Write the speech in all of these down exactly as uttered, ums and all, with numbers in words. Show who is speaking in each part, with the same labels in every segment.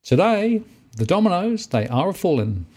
Speaker 1: Today, the dominoes, they are a-falling.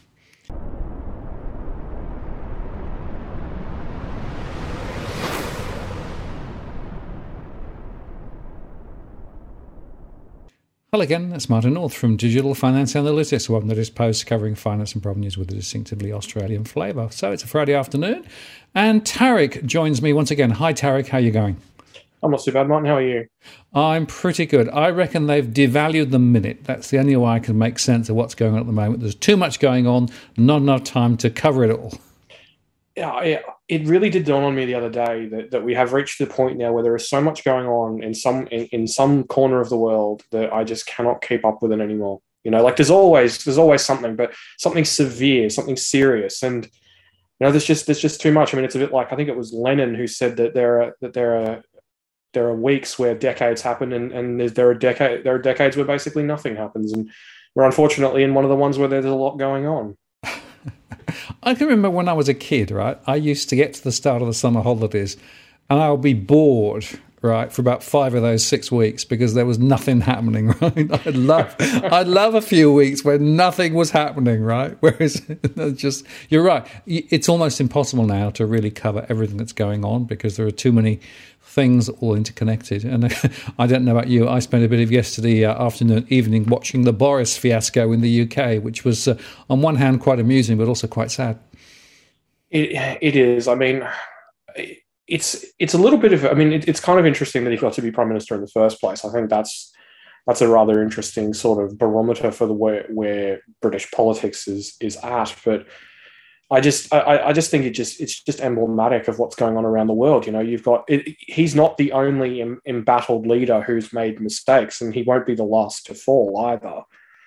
Speaker 1: Hello again, it's Martin North from Digital Finance Analytics, who upload this post covering finance and property news with a distinctively Australian flavour. So it's a Friday afternoon, and Tarek joins me once again. Hi Tarek, how are you going?
Speaker 2: I'm not too bad, Martin. How are you?
Speaker 1: I'm pretty good. I reckon they've devalued the minute. That's the only way I can make sense of what's going on at the moment. There's too much going on, not enough time to cover it all.
Speaker 2: Yeah, it, it really did dawn on me the other day that, that we have reached the point now where there is so much going on in some in, in some corner of the world that I just cannot keep up with it anymore. You know, like there's always there's always something, but something severe, something serious, and you know, there's just there's just too much. I mean, it's a bit like I think it was Lenin who said that there are that there are there are weeks where decades happen, and and there's, there are decade there are decades where basically nothing happens, and we're unfortunately in one of the ones where there's a lot going on.
Speaker 1: I can remember when I was a kid, right? I used to get to the start of the summer holidays and I would be bored, right, for about five of those six weeks because there was nothing happening, right? I'd love, I'd love a few weeks where nothing was happening, right? Whereas just, you're right. It's almost impossible now to really cover everything that's going on because there are too many things all interconnected. And I don't know about you, I spent a bit of yesterday uh, afternoon, evening watching the Boris fiasco in the U K, which was uh, on one hand quite amusing, but also quite sad.
Speaker 2: It It is. I mean, it's it's a little bit of, I mean, it, it's kind of interesting that he got to be Prime Minister in the first place. I think that's that's a rather interesting sort of barometer for the where, where British politics is is at. But I just, I, I just think it just, it's just emblematic of what's going on around the world. You know, you've got, it, he's not the only em, embattled leader who's made mistakes, and he won't be the last to fall either.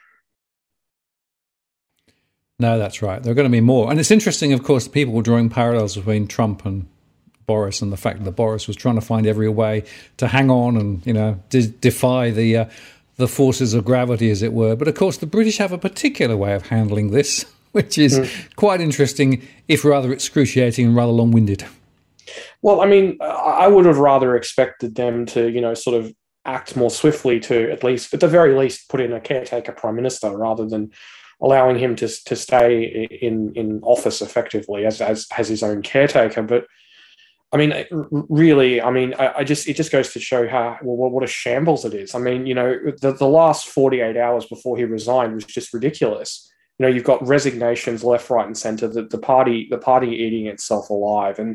Speaker 1: No, that's right. There are going to be more. And it's interesting, of course, people were drawing parallels between Trump and Boris, and the fact that Boris was trying to find every way to hang on and, you know, de- defy the, uh, the forces of gravity, as it were. But of course, the British have a particular way of handling this, which is mm. quite interesting, if rather excruciating and rather long-winded.
Speaker 2: Well, I mean, I would have rather expected them to, you know, sort of act more swiftly to at least, at the very least, put in a caretaker prime minister rather than allowing him to to stay in in office effectively as as, as his own caretaker. But I mean, really, I mean, I, I just it just goes to show how well, what a shambles it is. I mean, you know, the, the last forty-eight hours before he resigned was just ridiculous. You know, you've got resignations left, right, and centre. The, the party, the party eating itself alive. And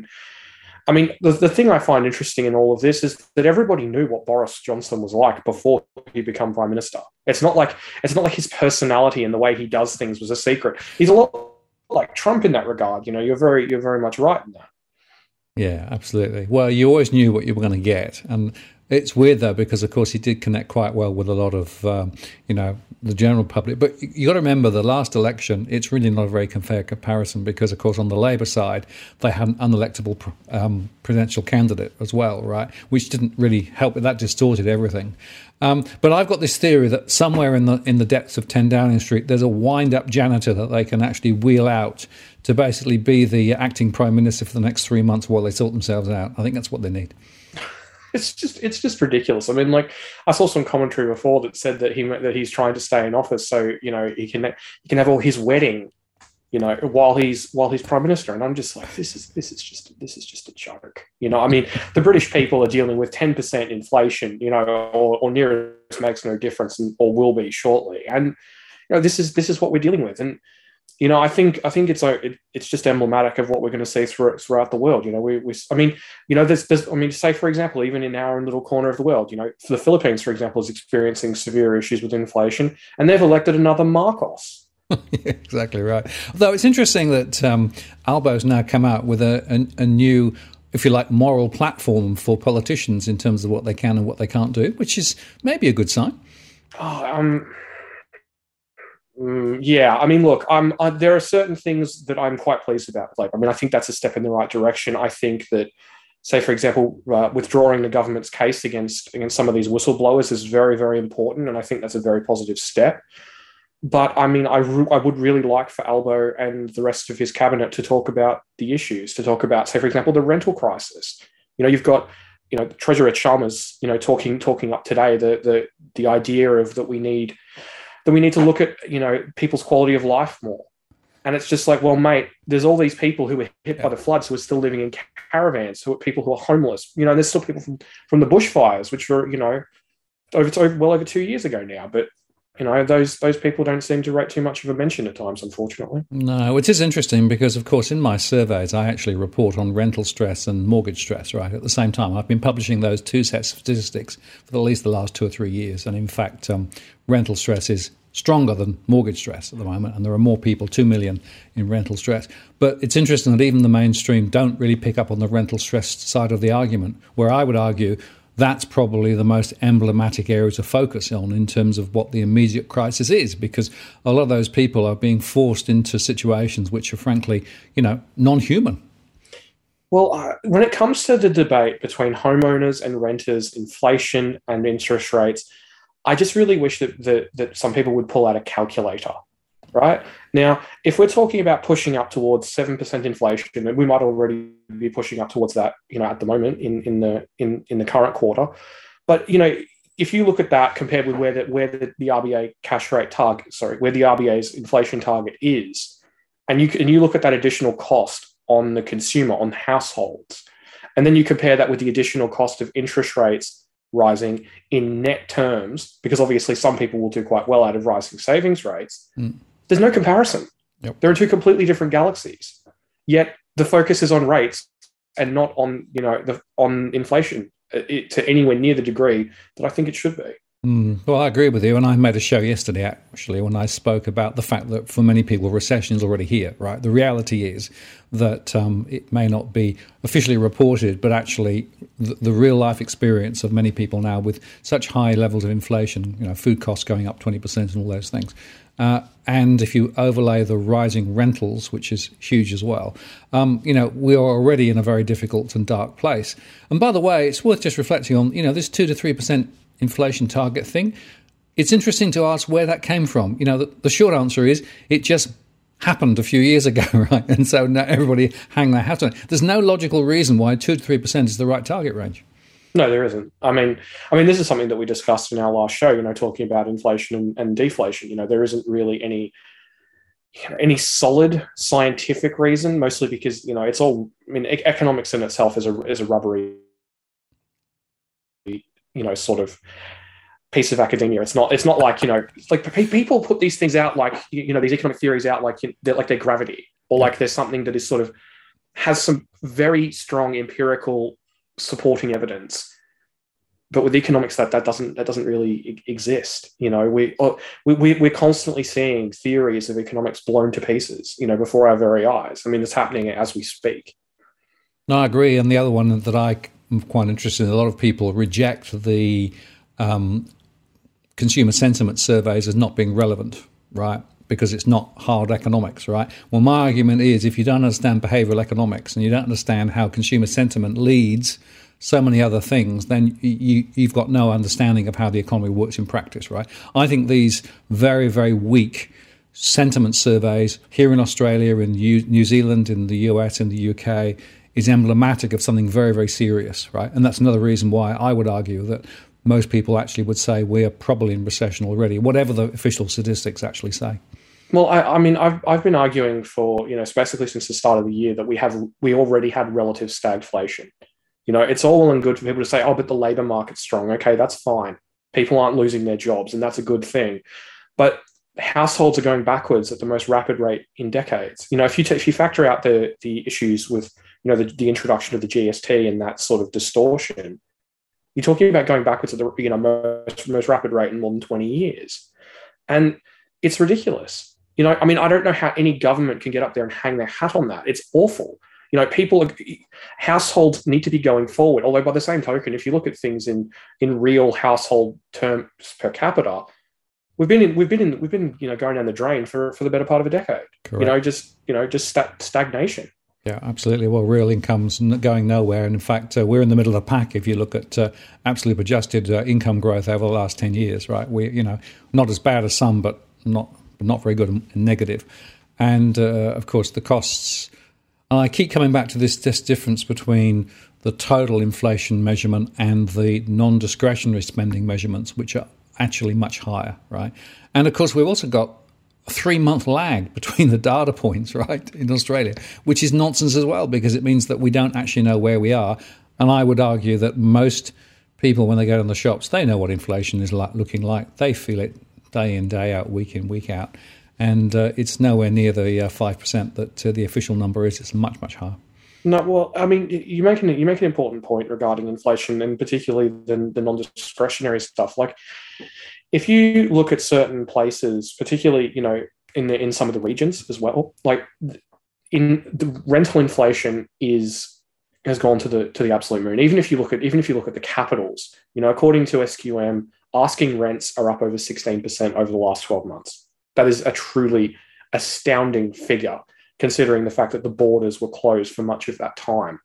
Speaker 2: I mean, the, the thing I find interesting in all of this is that everybody knew what Boris Johnson was like before he became prime minister. It's not like it's not like his personality and the way he does things was a secret. He's a lot like Trump in that regard. You know, you're very you're very much right in that.
Speaker 1: Yeah, absolutely. Well, you always knew what you were going to get, and it's weird though because of course he did connect quite well with a lot of um, you know the general public. But you got to remember the last election; it's really not a very fair comparison because of course on the Labour side they had an unelectable um, presidential candidate as well, right? Which didn't really help. That distorted everything. Um, but I've got this theory that somewhere in the in the depths of ten Downing Street, there's a wind-up janitor that they can actually wheel out to basically be the acting prime minister for the next three months while they sort themselves out. I think that's what they need.
Speaker 2: It's just it's just ridiculous. I mean, like I saw some commentary before that said that he that he's trying to stay in office so you know he can he can have all his wedding, you know, while he's while he's prime minister. And I'm just like, this is this is just this is just a joke. You know, I mean, the British people are dealing with ten percent inflation, you know, or, or near it makes no difference, and, or will be shortly. And you know, this is this is what we're dealing with. And you know, I think I think it's it, it's just emblematic of what we're going to see throughout throughout the world. You know, we, we I mean, you know, there's, there's I mean, say for example, even in our own little corner of the world, you know, the Philippines, for example, is experiencing severe issues with inflation, and they've elected another Marcos.
Speaker 1: Yeah, exactly right. Although it's interesting that um, Albo's now come out with a, a, a new, if you like, moral platform for politicians in terms of what they can and what they can't do, which is maybe a good sign.
Speaker 2: Oh, um. Mm, yeah, I mean, look, I'm, I, there are certain things that I'm quite pleased about. Like, I mean, I think that's a step in the right direction. I think that, say, for example, uh, withdrawing the government's case against against some of these whistleblowers is very, very important, and I think that's a very positive step. But I mean, I, re- I would really like for Albo and the rest of his cabinet to talk about the issues, to talk about, say, for example, the rental crisis. You know, you've got, you know, Treasurer Chalmers, you know, talking talking up today the the the idea of that we need then we need to look at, you know, people's quality of life more. And it's just like, well, mate, there's all these people who were hit yeah. by the floods who are still living in caravans, who are people who are homeless. You know, there's still people from, from the bushfires, which were, you know, over, over well over two years ago now. But, you know, those those people don't seem to rate too much of a mention at times, unfortunately.
Speaker 1: No, it is interesting because, of course, in my surveys, I actually report on rental stress and mortgage stress, right, at the same time. I've been publishing those two sets of statistics for at least the last two or three years. And, in fact, um, rental stress is stronger than mortgage stress at the moment, and there are more people, two million, in rental stress. But it's interesting that even the mainstream don't really pick up on the rental stress side of the argument, where I would argue that's probably the most emblematic area to focus on in terms of what the immediate crisis is, because a lot of those people are being forced into situations which are frankly, you know, non-human.
Speaker 2: Well, uh, when it comes to the debate between homeowners and renters, inflation and interest rates, I just really wish that, that that some people would pull out a calculator, right? Now, if we're talking about pushing up towards seven percent inflation, and we might already be pushing up towards that, you know, at the moment in, in the in, in the current quarter. But, you know, if you look at that compared with where the, where the, the R B A cash rate target, sorry, where the R B A's inflation target is, and you and you look at that additional cost on the consumer, on households, and then you compare that with the additional cost of interest rates rising in net terms, because obviously some people will do quite well out of rising savings rates, mm. there's no comparison.
Speaker 1: Yep.
Speaker 2: There are two completely different galaxies. Yet the focus is on rates and not on, you know, the, on inflation it, to anywhere near the degree that I think it should be.
Speaker 1: Mm, well, I agree with you, and I made a show yesterday, actually, when I spoke about the fact that for many people, recession is already here, right? The reality is that um, it may not be officially reported, but actually the, the real-life experience of many people now with such high levels of inflation, you know, food costs going up twenty percent and all those things. Uh, and if you overlay the rising rentals, which is huge as well, um, you know, we are already in a very difficult and dark place. And by the way, it's worth just reflecting on, you know, this two to three percent inflation target thing. It's interesting to ask where that came from. You know, the, the short answer is it just happened a few years ago, right? And so now everybody hang their hat on it. There's no logical reason why two to three percent is the right target range.
Speaker 2: No, there isn't. I mean, I mean, this is something that we discussed in our last show, you know, talking about inflation and, and deflation. You know, there isn't really any you know, any solid scientific reason, mostly because, you know, it's all, I mean, e- economics in itself is a is a rubbery, you know, sort of piece of academia. It's not, it's not like, you know, like people put these things out like, you know, these economic theories out like, they're like they're gravity, or like there's something that is sort of has some very strong empirical supporting evidence. But with economics, that that doesn't that doesn't really exist. You know, we we we're constantly seeing theories of economics blown to pieces, you know, before our very eyes. I mean, it's happening as we speak.
Speaker 1: No, I agree. And the other one that I I'm quite interested in, a lot of people reject the um, consumer sentiment surveys as not being relevant, right? Because it's not hard economics, right? Well, my argument is if you don't understand behavioral economics and you don't understand how consumer sentiment leads so many other things, then you, you've got no understanding of how the economy works in practice, right? I think these very, very weak sentiment surveys here in Australia, in New Zealand, in the U S, in the U K, is emblematic of something very, very serious, right? And that's another reason why I would argue that most people actually would say we are probably in recession already, whatever the official statistics actually say.
Speaker 2: Well, I, I mean, I've I've been arguing for, you know, basically since the start of the year that we have we already had relative stagflation. You know, it's all well and good for people to say, oh, but the labour market's strong. Okay, that's fine. People aren't losing their jobs, and that's a good thing. But households are going backwards at the most rapid rate in decades. You know, if you t- if you factor out the the issues with, you know, the, the introduction of the G S T and that sort of distortion, you're talking about going backwards at the, you know, most, most rapid rate in more than twenty years. And it's ridiculous. You know, I mean, I don't know how any government can get up there and hang their hat on that. It's awful. You know, people, households need to be going forward. Although by the same token, if you look at things in in real household terms per capita, we've been in, we've been in, we've been, you know, going down the drain for, for the better part of a decade.
Speaker 1: Correct.
Speaker 2: You know, just, you know, just st- stagnation.
Speaker 1: Yeah, absolutely. Well, real income's going nowhere. And in fact, uh, we're in the middle of the pack if you look at uh, absolute adjusted uh, income growth over the last ten years, right? We, you know, not as bad as some, but not not very good and negative. And, uh, of course, the costs. And I keep coming back to this, this difference between the total inflation measurement and the non-discretionary spending measurements, which are actually much higher, right? And of course, we've also got a three-month lag between the data points, right, in Australia, which is nonsense as well, because it means that we don't actually know where we are. And I would argue that most people, when they go in the shops, they know what inflation is like, looking like. They feel it day in, day out, week in, week out. And uh, it's nowhere near the uh, five percent that uh, the official number is. It's much, much higher.
Speaker 2: No, well, I mean, you make an you make an important point regarding inflation, and particularly the, the non-discretionary stuff. Like, if you look at certain places, particularly, you know, in the in some of the regions as well, like in the rental inflation is has gone to the to the absolute moon. Even if you look at even if you look at the capitals, you know, according to S Q M, asking rents are up over sixteen percent over the last twelve months. That is a truly astounding figure, considering the fact that the borders were closed for much of that time.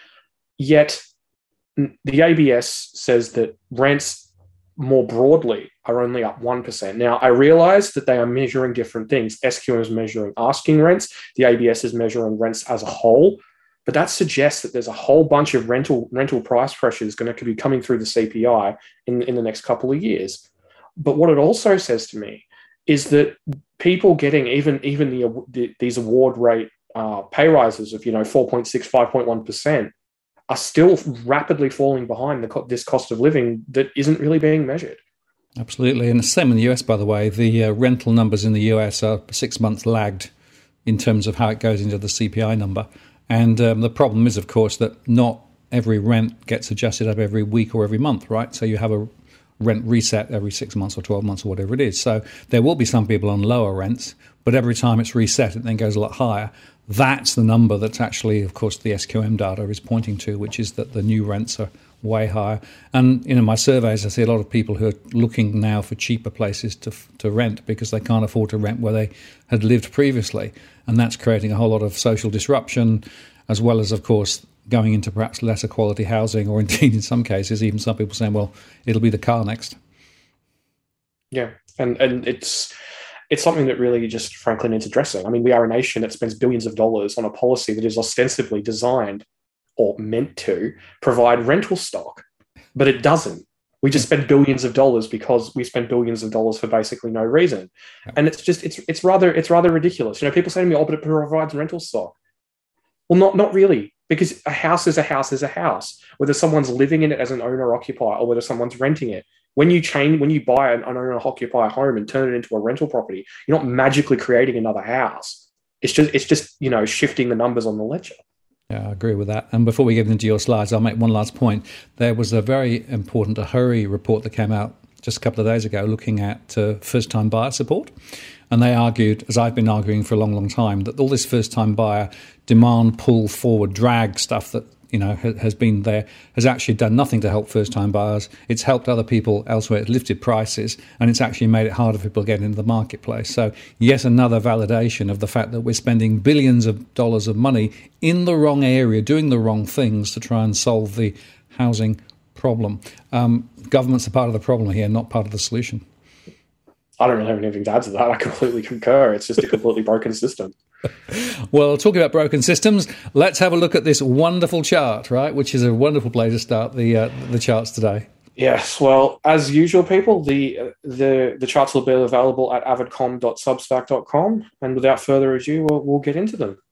Speaker 2: Yet, the A B S says that rents more broadly are only up one percent. Now, I realize that they are measuring different things. S Q M is measuring asking rents. The A B S is measuring rents as a whole. But that suggests that there's a whole bunch of rental rental price pressures going to be coming through the C P I in, in the next couple of years. But what it also says to me is that people getting even even the, the these award rate uh, pay rises of, you know, four point six, five point one percent are still rapidly falling behind the co- this cost of living that isn't really being measured.
Speaker 1: Absolutely. And the same in the U S, by the way. The uh, rental numbers in the U S are six months lagged in terms of how it goes into the C P I number. And um, the problem is, of course, that not every rent gets adjusted up every week or every month, right? So you have a rent reset every six months or twelve months or whatever it is. So there will be some people on lower rents, but every time it's reset, it then goes a lot higher. That's the number that's actually, of course, the S Q M data is pointing to, which is that the new rents are way higher. And you know, my surveys, I see a lot of people who are looking now for cheaper places to to rent because they can't afford to rent where they had lived previously. And that's creating a whole lot of social disruption, as well as, of course, going into perhaps lesser quality housing, or indeed in some cases, even some people saying, well, it'll be the car next.
Speaker 2: Yeah, and and it's it's something that really just frankly needs addressing. I mean, we are a nation that spends billions of dollars on a policy that is ostensibly designed or meant to provide rental stock, but it doesn't. We just spend billions of dollars because we spend billions of dollars for basically no reason. Yeah. And it's just, it's it's rather it's rather ridiculous. You know, people say to me, oh, but it provides rental stock. Well, not not really, because a house is a house is a house, whether someone's living in it as an owner-occupier or whether someone's renting it. When you change, when you buy an owner-occupier home and turn it into a rental property, you're not magically creating another house. It's just, it's just, you know, shifting the numbers on the ledger.
Speaker 1: Yeah, I agree with that. And before we get into your slides, I'll make one last point. There was a very important Ahuri report that came out just a couple of days ago looking at uh, first-time buyer support. And they argued, as I've been arguing for a long, long time, that all this first-time buyer demand, pull forward, drag stuff that, you know, ha- has been there has actually done nothing to help first-time buyers. It's helped other people elsewhere. It's lifted prices, and it's actually made it harder for people to get into the marketplace. So yet another validation of the fact that we're spending billions of dollars of money in the wrong area, doing the wrong things to try and solve the housing problem. Um, government's a part of the problem here, not part of the solution.
Speaker 2: I don't really have anything to add to that. I completely concur. It's just a completely broken system.
Speaker 1: Well, talking about broken systems, let's have a look at this wonderful chart, right? Which is a wonderful place to start the uh, the charts today.
Speaker 2: Yes. Well, as usual, people, the uh, the the charts will be available at avidcom dot substack dot com. And without further ado, we'll, we'll get into them.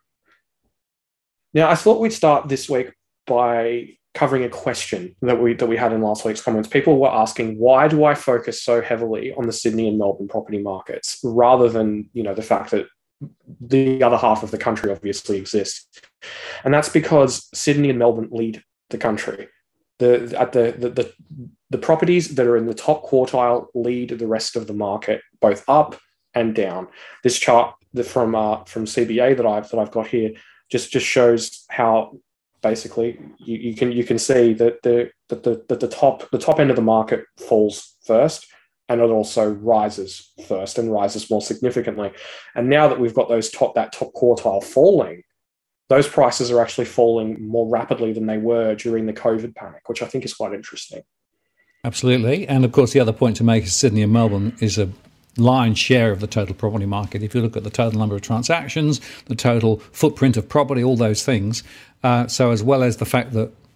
Speaker 2: Now, I thought we'd start this week by covering a question that we that we had in last week's comments. People were asking, why do I focus so heavily on the Sydney and Melbourne property markets rather than, you know, the fact that the other half of the country obviously exists? And that's because Sydney and Melbourne lead the country. The at the the the, the properties that are in the top quartile lead the rest of the market, both up and down. This chart from uh, from C B A that I've that I've got here just just shows how basically you, you can you can see that the that the that the top the top end of the market falls first, and it also rises first and rises more significantly. And now that we've got those top that top quartile falling, those prices are actually falling more rapidly than they were during the COVID panic, which I think is quite interesting.
Speaker 1: Absolutely. And of course, the other point to make is Sydney and Melbourne is a lion's share of the total property market. If you look at the total number of transactions, the total footprint of property, all those things. Uh, so as well as the fact that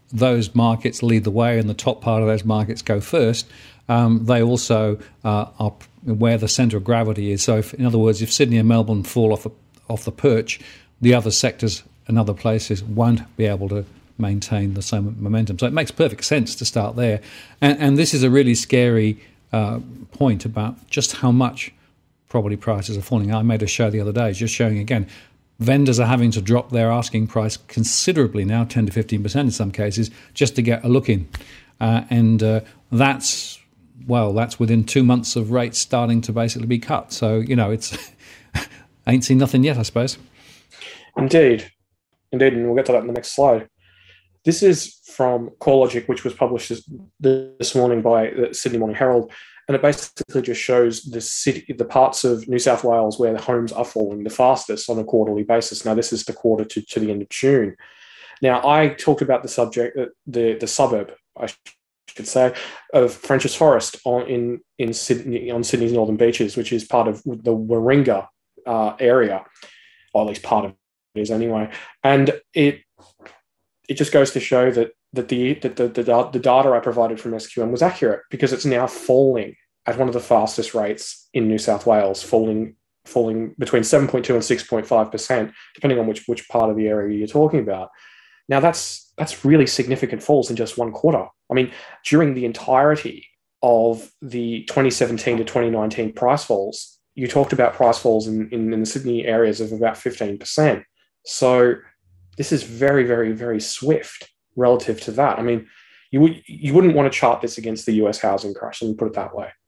Speaker 1: those markets lead the way and the top part of those markets go first, um, they also uh, are where the centre of gravity is. So, if, in other words, if Sydney and Melbourne fall off a, off the perch, the other sectors and other places won't be able to maintain the same momentum. So it makes perfect sense to start there. And, and this is a really scary uh, point about just how much property prices are falling. I made a show the other day just showing again, vendors are having to drop their asking price considerably now, ten to fifteen percent in some cases, just to get a look in. Uh, and uh, that's, well, that's within two months of rates starting to basically be cut. So, you know, it's ain't seen nothing yet, I suppose.
Speaker 2: Indeed. Indeed, and we'll get to that in the next slide. This is from CoreLogic, which was published this, this morning by the Sydney Morning Herald, and it basically just shows the city, the parts of New South Wales where the homes are falling the fastest on a quarterly basis. Now, this is the quarter to, to the end of June. Now, I talked about the subject, the the suburb, I should say, of Frenchs Forest on in in Sydney on Sydney's northern beaches, which is part of the Warringah uh, area, or at least part of it is anyway, and it. It just goes to show that that the that the, the the data I provided from S Q M was accurate, because it's now falling at one of the fastest rates in New South Wales, falling falling between seven point two and six point five percent, depending on which which part of the area you're talking about. Now that's that's really significant falls in just one quarter. I mean, during the entirety of the twenty seventeen to twenty nineteen price falls, you talked about price falls in, in, in the Sydney areas of about fifteen percent. So this is very, very, very swift relative to that. I mean, you would you wouldn't want to chart this against the U S housing crash, and put it that way.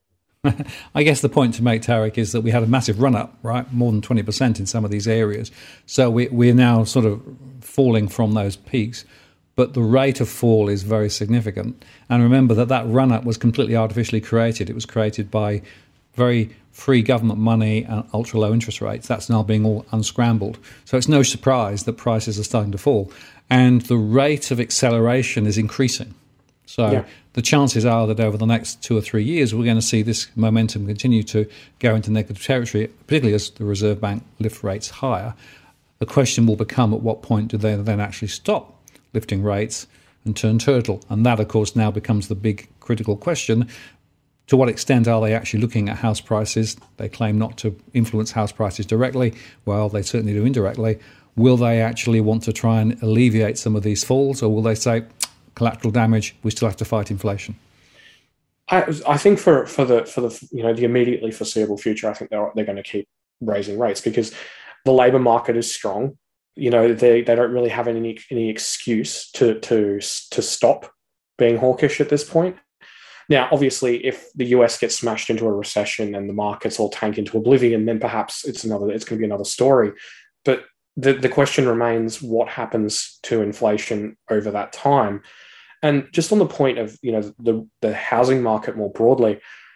Speaker 1: I guess the point to make, Tarek, is that we had a massive run-up, right? More than twenty percent in some of these areas. So we, we're now sort of falling from those peaks, but the rate of fall is very significant. And remember that that run-up was completely artificially created. It was created by very free government money and ultra-low interest rates. That's now being all unscrambled. So it's no surprise that prices are starting to fall. And the rate of acceleration is increasing. So yeah. The chances are that over the next two or three years, we're going to see this momentum continue to go into negative territory, particularly as the Reserve Bank lift rates higher. The question will become, at what point do they then actually stop lifting rates and turn turtle? And that, of course, now becomes the big critical question. To what extent are they actually looking at house prices? They claim not to influence house prices directly. Well, they certainly do indirectly. Will they actually want to try and alleviate some of these falls, or will they say, collateral damage, we still have to fight inflation?
Speaker 2: I, I think for, for the for the you know the immediately foreseeable future, I think they're they're going to keep raising rates, because the labour market is strong. You know, they they don't really have any any excuse to to to stop being hawkish at this point. Now, obviously, if the U S gets smashed into a recession and the markets all tank into oblivion, then perhaps it's another. It's going to be another story. But the, the question remains: what happens to inflation over that time? And just on the point of you know the the housing market more broadly,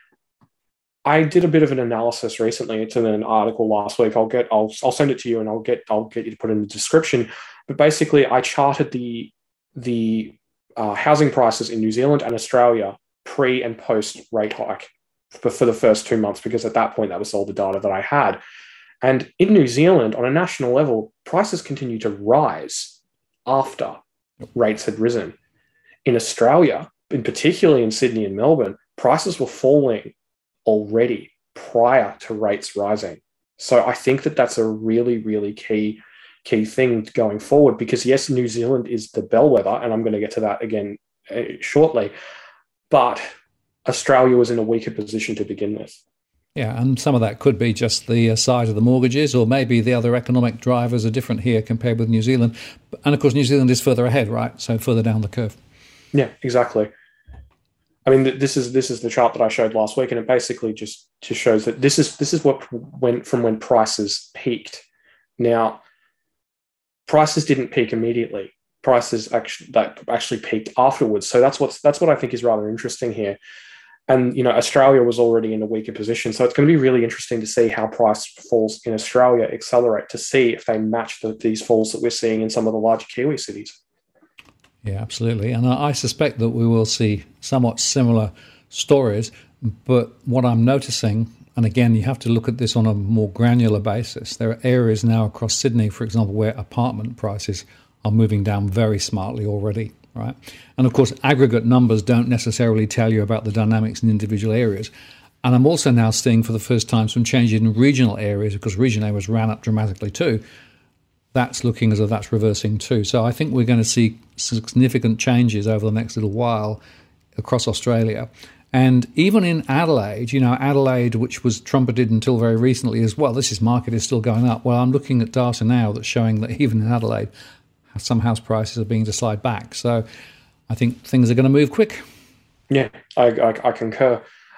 Speaker 2: I did a bit of an analysis recently. It's in an article last week. I'll get. I'll I'll send it to you, and I'll get. I'll get you to put it in the description. But basically, I charted the the uh, housing prices in New Zealand and Australia pre and post rate hike for, for the first two months, because at that point that was all the data that I had. And in New Zealand, on a national level, prices continue to rise after rates had risen. In Australia, in particularly in Sydney and Melbourne, prices were falling already prior to rates rising. So I think that that's a really, really key key thing going forward, because yes, New Zealand is the bellwether, and I'm going to get to that again uh, shortly. But Australia was in a weaker position to begin with.
Speaker 1: Yeah, and some of that could be just the uh, size of the mortgages, or maybe the other economic drivers are different here compared with New Zealand. And of course, New Zealand is further ahead, right? So further down the curve.
Speaker 2: Yeah, exactly. I mean, this is this is the chart that I showed last week, and it basically just, just shows that this is this is what went from when prices peaked. Now, prices didn't peak immediately. Prices actually that actually peaked afterwards. So that's what's that's what I think is rather interesting here. And you know, Australia was already in a weaker position, so it's going to be really interesting to see how price falls in Australia accelerate, to see if they match the, these falls that we're seeing in some of the larger Kiwi cities.
Speaker 1: Yeah, absolutely. And I suspect that we will see somewhat similar stories. But what I'm noticing, and again, you have to look at this on a more granular basis, there are areas now across Sydney, for example, where apartment prices are moving down very smartly already. right? And of course, aggregate numbers don't necessarily tell you about the dynamics in individual areas. And I'm also now seeing for the first time some changes in regional areas, because regional areas ran up dramatically too. That's looking as though that's reversing too. So I think we're going to see significant changes over the next little while across Australia. And even in Adelaide, you know, Adelaide, which was trumpeted until very recently as well, this is market is still going up. Well, I'm looking at data now that's showing that even in Adelaide, some house prices are beginning to slide back. So I think things are going to move quick.
Speaker 2: Yeah, I, I, I concur.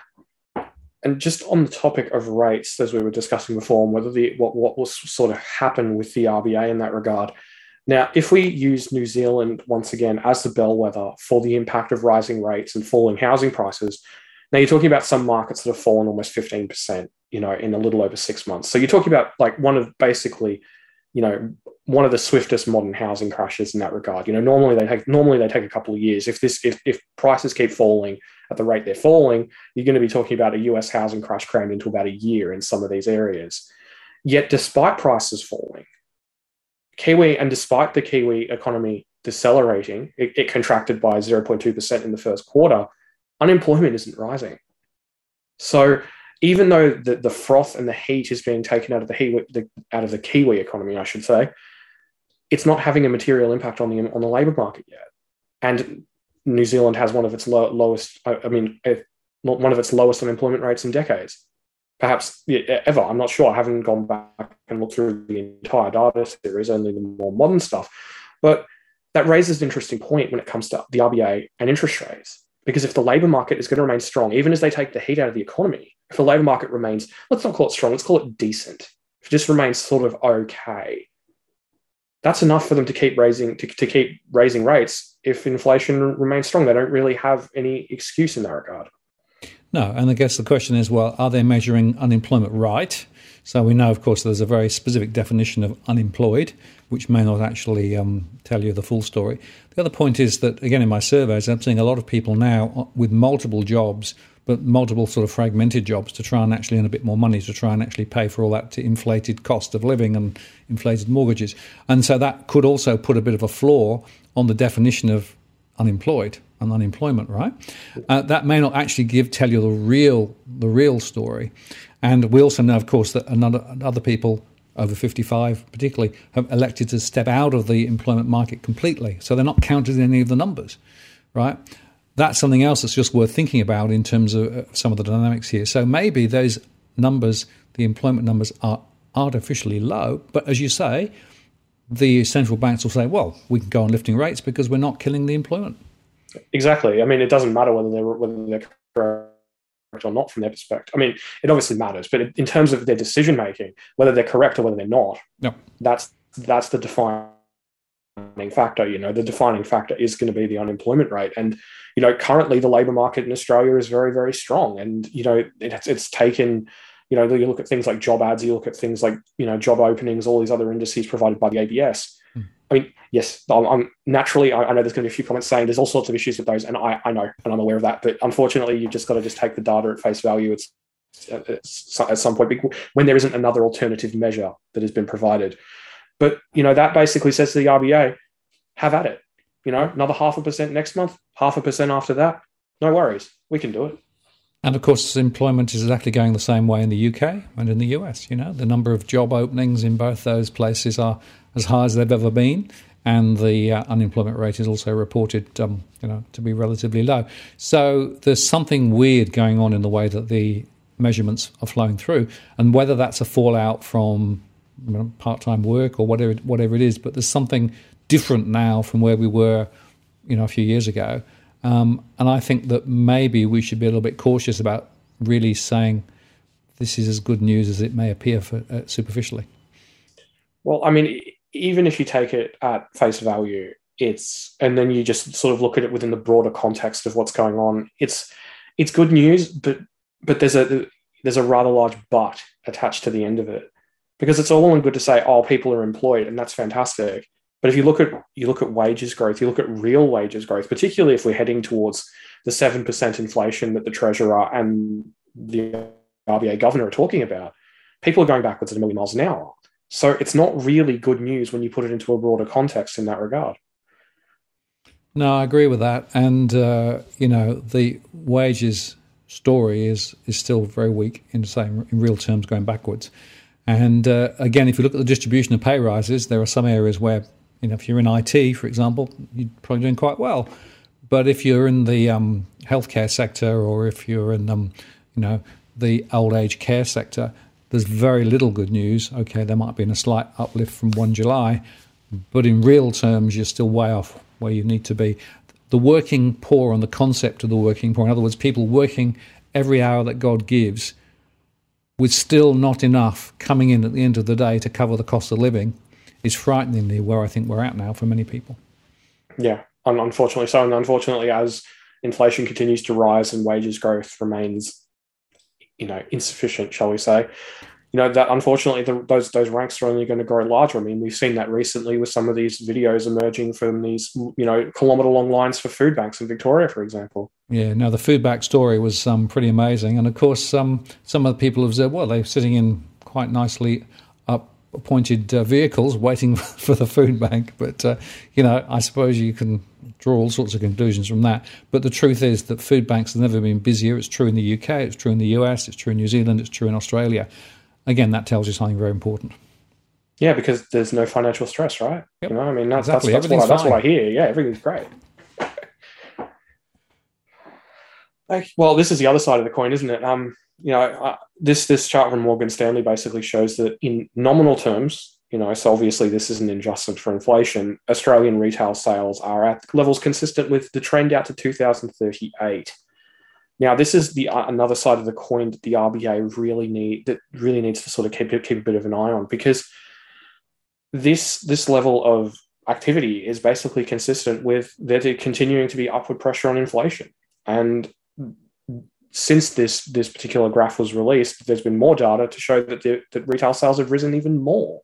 Speaker 2: And just on the topic of rates, as we were discussing before, and whether the what what will sort of happen with the R B A in that regard. Now, if we use New Zealand once again as the bellwether for the impact of rising rates and falling housing prices, now you're talking about some markets that have fallen almost fifteen percent, you know, in a little over six months. So you're talking about like one of basically, you know, one of the swiftest modern housing crashes in that regard. You know, normally they take normally they take a couple of years. If this if if prices keep falling at the rate they're falling, you're going to be talking about a U S housing crash crammed into about a year in some of these areas. Yet, despite prices falling, Kiwi, and despite the Kiwi economy decelerating, it, it contracted by zero point two percent in the first quarter, unemployment isn't rising. So even though the, the froth and the heat is being taken out of the, heat, the out of the Kiwi economy, I should say, it's not having a material impact on the on the labour market yet. And New Zealand has one of its low, lowest, I mean, one of its lowest unemployment rates in decades. Perhaps ever. I'm not sure. I haven't gone back and looked through the entire data series, only the more modern stuff. But that raises an interesting point when it comes to the R B A and interest rates. Because if the labour market is going to remain strong, even as they take the heat out of the economy, if the labour market remains, let's not call it strong, let's call it decent. If it just remains sort of okay, that's enough for them to keep raising to, to keep raising rates. If inflation remains strong, they don't really have any excuse in that regard.
Speaker 1: No, and I guess the question is, well, are they measuring unemployment right? So we know, of course, there's a very specific definition of unemployed, which may not actually um, tell you the full story. The other point is that, again, in my surveys, I'm seeing a lot of people now with multiple jobs, but multiple sort of fragmented jobs to try and actually earn a bit more money, to try and actually pay for all that inflated cost of living and inflated mortgages. And so that could also put a bit of a flaw on the definition of unemployed and unemployment, right? Uh, that may not actually give tell you the real the real story. And we also know, of course, that another, other people over fifty-five particularly have elected to step out of the employment market completely. So they're not counted in any of the numbers, right? That's something else that's just worth thinking about in terms of uh, some of the dynamics here. So maybe those numbers, the employment numbers, are artificially low. But as you say, the central banks will say, well, we can go on lifting rates because we're not killing the employment.
Speaker 2: Exactly. I mean, it doesn't matter whether they're, whether they're correct or not from their perspective. I mean, it obviously matters, but in terms of their decision-making, whether they're correct or whether they're not,
Speaker 1: no.
Speaker 2: that's that's the defining factor. You know, the defining factor is going to be the unemployment rate. And, you know, currently the labour market in Australia is very, very strong. And, you know, it's, it's taken, you know, you look at things like job ads, you look at things like, you know, job openings, all these other indices provided by the A B S. Mm. I mean, yes, I'm, I'm naturally, I, I know there's going to be a few comments saying there's all sorts of issues with those, and I, I know, and I'm aware of that. But unfortunately, you've just got to just take the data at face value. It's, it's at some point when there isn't another alternative measure that has been provided. But, you know, that basically says to the R B A, have at it. You know, another half a percent next month, half a percent after that. No worries. We can do it.
Speaker 1: And of course, employment is exactly going the same way in the U K and in the U S. You know, the number of job openings in both those places are as high as they've ever been, and the uh, unemployment rate is also reported, um, you know, to be relatively low. So there's something weird going on in the way that the measurements are flowing through, and whether that's a fallout from, you know, part-time work or whatever whatever it is, but there's something different now from where we were, you know, a few years ago. Um, and I think that maybe we should be a little bit cautious about really saying this is as good news as it may appear for, uh, superficially.
Speaker 2: Well, I mean, even if you take it at face value, it's, and then you just sort of look at it within the broader context of what's going on, it's it's good news, but but there's a there's a rather large but attached to the end of it, because it's all well and good to say, oh, people are employed, and that's fantastic. But if you look at you look at wages growth, you look at real wages growth, particularly if we're heading towards the seven percent inflation that the Treasurer and the R B A governor are talking about, people are going backwards at a million miles an hour. So it's not really good news when you put it into a broader context in that regard.
Speaker 1: No, I agree with that. And, uh, you know, the wages story is, is still very weak in, saying, in real terms going backwards. And, uh, again, if you look at the distribution of pay rises, there are some areas where, you know, if you're in I T, for example, you're probably doing quite well. But if you're in the um, healthcare sector, or if you're in, um, you know, the old age care sector, there's very little good news. Okay, there might have been a slight uplift from the first of July, but in real terms, you're still way off where you need to be. The working poor, and the concept of the working poor, in other words, people working every hour that God gives, with still not enough coming in at the end of the day to cover the cost of living, is frighteningly where I think we're at now for many people.
Speaker 2: Yeah, unfortunately so. And unfortunately, as inflation continues to rise and wages growth remains, you know, insufficient, shall we say, you know, that unfortunately the, those those ranks are only going to grow larger. I mean, we've seen that recently with some of these videos emerging from these, you know, kilometre long lines for food banks in Victoria, for example.
Speaker 1: Yeah, no, the food bank story was um, pretty amazing. And of course, um, some of the people have said, well, they're sitting in quite nicely up appointed uh, vehicles waiting for the food bank. But, uh, you know, I suppose you can draw all sorts of conclusions from that. But the truth is that food banks have never been busier. It's true in the U K, it's true in the U S, it's true in New Zealand, it's true in Australia. Again, that tells you something very important.
Speaker 2: Yeah, because there's no financial stress, right?
Speaker 1: Yep.
Speaker 2: You know, I mean, that's,
Speaker 1: exactly.
Speaker 2: that's, that's, what I, that's what I hear. Yeah, everything's great. Okay, well, this is the other side of the coin, isn't it? Um, you know, uh, this this chart from Morgan Stanley basically shows that in nominal terms, you know, so obviously this isn't adjusted for inflation, Australian retail sales are at levels consistent with the trend out to two thousand thirty-eight. Now, this is the uh, another side of the coin that the R B A really need that really needs to sort of keep keep a bit of an eye on, because this this level of activity is basically consistent with there continuing to be upward pressure on inflation. And since this this particular graph was released, there's been more data to show that the, that retail sales have risen even more.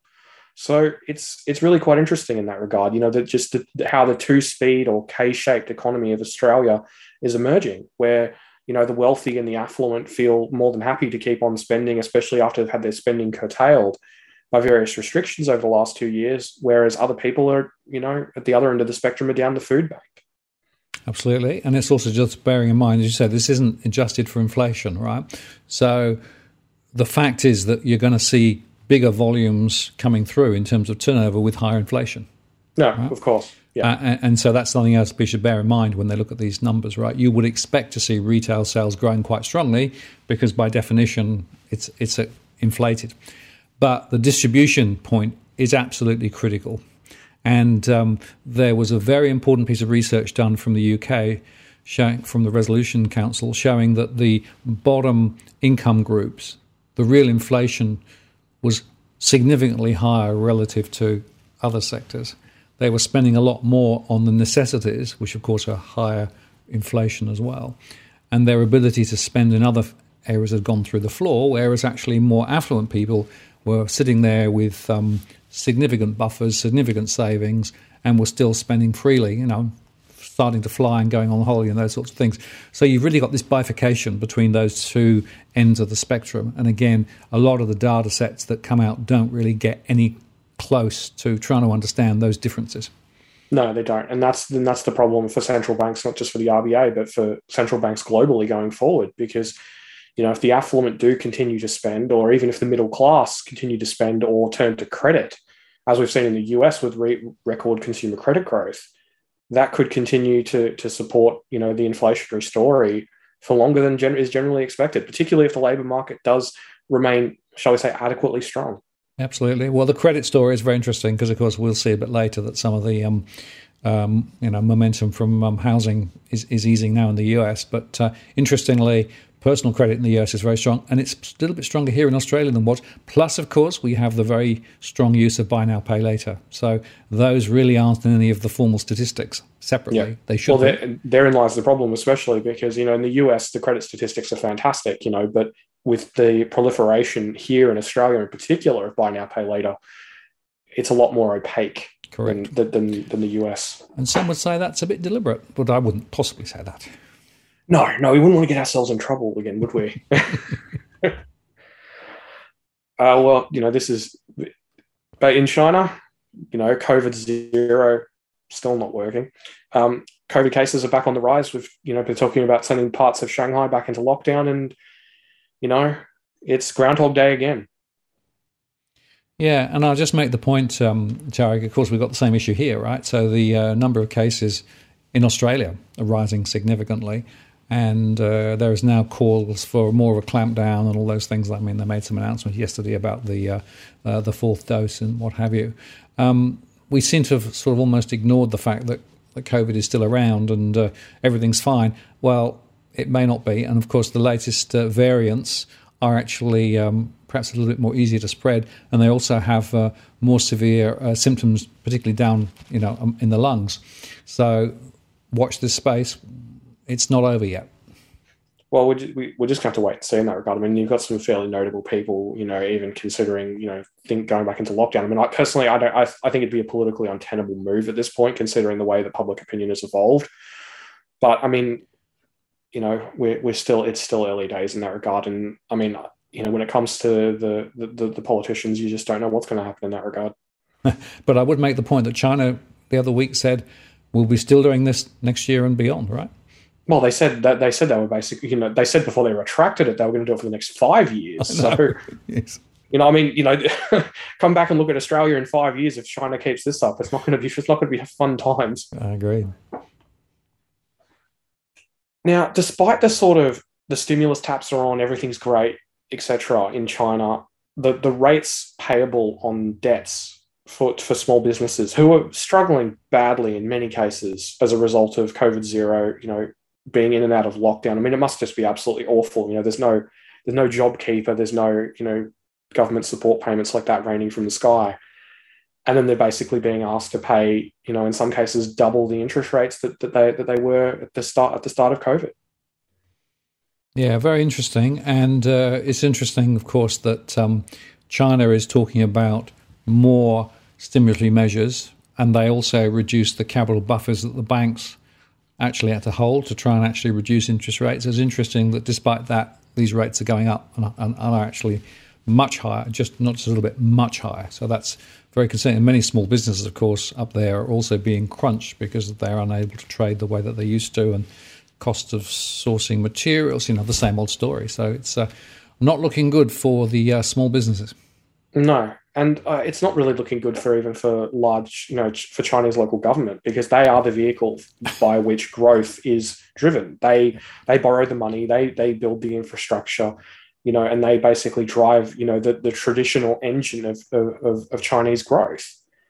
Speaker 2: So it's it's really quite interesting in that regard. You know, that just the, how the two-speed or K-shaped economy of Australia is emerging, where, you know, the wealthy and the affluent feel more than happy to keep on spending, especially after they've had their spending curtailed by various restrictions over the last two years, whereas other people are, you know, at the other end of the spectrum are down the food bank.
Speaker 1: Absolutely. And it's also just bearing in mind, as you said, this isn't adjusted for inflation, right? So the fact is that you're going to see bigger volumes coming through in terms of turnover with higher inflation.
Speaker 2: No,
Speaker 1: right?
Speaker 2: Of course. Yeah.
Speaker 1: Uh, and, and so that's something else we should bear in mind when they look at these numbers, right? You would expect to see retail sales growing quite strongly because by definition it's it's uh, inflated. But the distribution point is absolutely critical. And um, there was a very important piece of research done from the U K, showing, from the Resolution Council, showing that the bottom income groups, the real inflation was significantly higher relative to other sectors. They were spending a lot more on the necessities, which of course are higher inflation as well. And their ability to spend in other areas had gone through the floor, whereas actually more affluent people were sitting there with um, significant buffers, significant savings, and were still spending freely, you know, starting to fly and going on holiday and those sorts of things. So you've really got this bifurcation between those two ends of the spectrum. And again, a lot of the data sets that come out don't really get any close to trying to understand those differences.
Speaker 2: No, they don't. And that's and that's the problem for central banks, not just for the R B A, but for central banks globally going forward. Because, you know, if the affluent do continue to spend, or even if the middle class continue to spend or turn to credit, as we've seen in the U S with re- record consumer credit growth, that could continue to, to support, you know, the inflationary story for longer than gen- is generally expected, particularly if the labour market does remain, shall we say, adequately strong.
Speaker 1: Absolutely. Well, the credit story is very interesting because, of course, we'll see a bit later that some of the um, um, you know momentum from um, housing is, is easing now in the U S. But uh, interestingly, personal credit in the U S is very strong, and it's a little bit stronger here in Australia than what. Plus, of course, we have the very strong use of buy now, pay later. So those really aren't in any of the formal statistics separately. Yeah. They should.
Speaker 2: Well, therein lies the problem, especially because, you know, in the U S, the credit statistics are fantastic, you know, but with the proliferation here in Australia in particular of buy now, pay later, it's a lot more opaque. Correct. Than, than, than the U S.
Speaker 1: And some would say that's a bit deliberate, but I wouldn't possibly say that.
Speaker 2: No, no, we wouldn't want to get ourselves in trouble again, would we? uh, well, you know, this is... But in China, you know, COVID zero, still not working. Um, COVID cases are back on the rise. We've, you know, been talking about sending parts of Shanghai back into lockdown, and, you know, it's Groundhog Day again.
Speaker 1: Yeah, and I'll just make the point, um, Tariq, of course, we've got the same issue here, right? So the uh, number of cases in Australia are rising significantly, and uh, there is now calls for more of a clampdown and all those things. I mean, they made some announcements yesterday about the uh, uh, the fourth dose and what have you. Um, we seem to have sort of almost ignored the fact that, that COVID is still around and uh, everything's fine. Well, it may not be, and of course the latest uh, variants are actually um, perhaps a little bit more easier to spread, and they also have uh, more severe uh, symptoms, particularly down, you know, um, in the lungs. So watch this space. It's not over yet.
Speaker 2: Well, we're just, we're just going to have to wait and see in that regard. I mean, you've got some fairly notable people, you know, even considering, you know, think going back into lockdown. I mean, I personally, I don't, I, I think it'd be a politically untenable move at this point, considering the way that public opinion has evolved. But I mean, you know, we're we're still, it's still early days in that regard. And I mean, you know, when it comes to the the, the politicians, you just don't know what's going to happen in that regard.
Speaker 1: But I would make the point that China the other week said we'll be still doing this next year and beyond, right?
Speaker 2: Well, they said that they said they were basically, you know, they said before they retracted it, they were going to do it for the next five years. So,
Speaker 1: yes.
Speaker 2: You know, I mean, you know, come back and look at Australia in five years. If China keeps this up, it's not going to be, it's not going to be fun times.
Speaker 1: I agree.
Speaker 2: Now, despite the sort of the stimulus taps are on, everything's great, et cetera, in China, the the rates payable on debts for for small businesses who are struggling badly in many cases as a result of COVID zero, you know, being in and out of lockdown. I mean, it must just be absolutely awful. You know, there's no there's no job keeper, there's no, you know, government support payments like that raining from the sky. And then they're basically being asked to pay, you know, in some cases double the interest rates that, that they that they were at the start at the start of COVID.
Speaker 1: Yeah, very interesting. And uh, it's interesting, of course, that um, China is talking about more stimulatory measures, and they also reduced the capital buffers that the banks actually had to hold to try and actually reduce interest rates. It's interesting that despite that, these rates are going up and, and, and are actually much higher, just not just a little bit, much higher. So that's very concerning. And many small businesses, of course, up there are also being crunched because they're unable to trade the way that they used to, and cost of sourcing materials, you know, the same old story. So it's uh, not looking good for the uh, small businesses.
Speaker 2: No, and uh, it's not really looking good for even for large, you know, for Chinese local government, because they are the vehicle by which growth is driven. They they borrow the money, they they build the infrastructure, you know, and they basically drive, you know, the, the traditional engine of, of, of Chinese growth.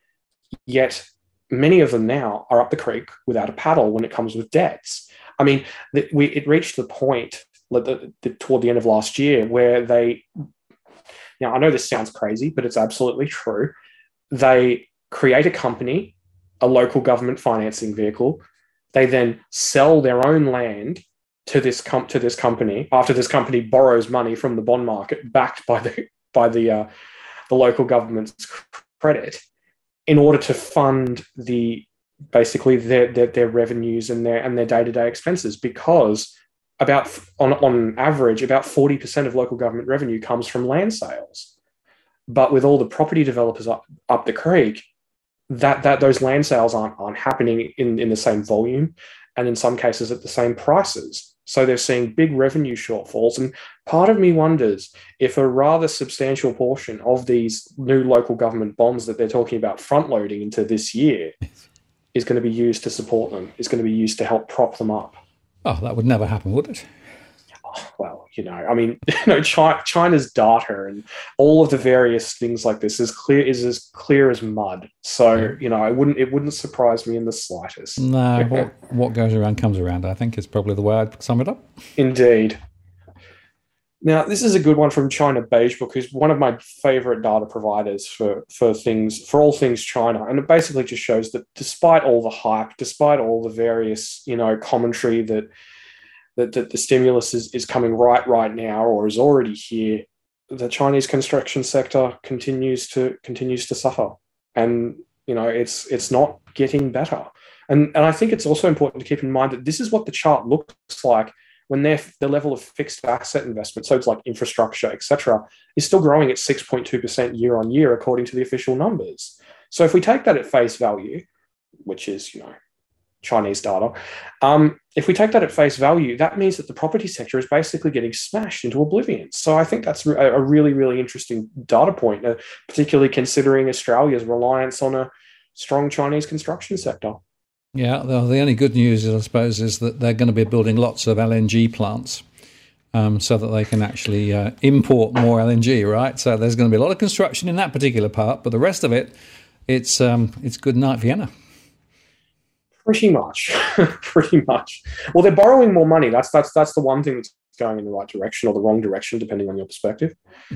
Speaker 2: Yet many of them now are up the creek without a paddle when it comes with debts. I mean, the, we it reached the point the, the, toward the end of last year where they, now I know this sounds crazy, but it's absolutely true. They create a company, a local government financing vehicle. They then sell their own land to this com- to this company after this company borrows money from the bond market backed by the by the uh, the local government's credit in order to fund the basically their, their their revenues and their and their day-to-day expenses, because about on on average about forty percent of local government revenue comes from land sales. But with all the property developers up, up the creek, that that those land sales aren't aren't happening in, in the same volume, and in some cases at the same prices. So they're seeing big revenue shortfalls. And part of me wonders if a rather substantial portion of these new local government bonds that they're talking about front loading into this year is going to be used to support them, is going to be used to help prop them up.
Speaker 1: Oh, that would never happen, would it?
Speaker 2: Oh, well, you know, I mean, you know, China, China's data and all of the various things like this is clear is as clear as mud. So, you know, I wouldn't it wouldn't surprise me in the slightest.
Speaker 1: No, what, what goes around comes around, I think is probably the way I'd sum it up.
Speaker 2: Indeed. Now, this is a good one from China Beige Book, who's one of my favorite data providers for, for things, for all things China. And it basically just shows that despite all the hype, despite all the various, you know, commentary that that, that the stimulus is, is coming right right now or is already here, the Chinese construction sector continues to continues to suffer. And, you know, it's it's not getting better. And and I think it's also important to keep in mind that this is what the chart looks like when their the level of fixed asset investment, so it's like infrastructure, et cetera, is still growing at six point two percent year on year, according to the official numbers. So if we take that at face value, which is, you know, Chinese data. Um, if we take that at face value, that means that the property sector is basically getting smashed into oblivion. So I think that's a, a really, really interesting data point, uh, particularly considering Australia's reliance on a strong Chinese construction sector.
Speaker 1: Yeah, the, the only good news, I suppose, is that they're going to be building lots of L N G plants um, so that they can actually uh, import more L N G, right? So there's going to be a lot of construction in that particular part, but the rest of it, it's um, it's good night Vienna.
Speaker 2: Pretty much, pretty much. Well, they're borrowing more money. That's that's that's the one thing that's going in the right direction or the wrong direction, depending on your perspective.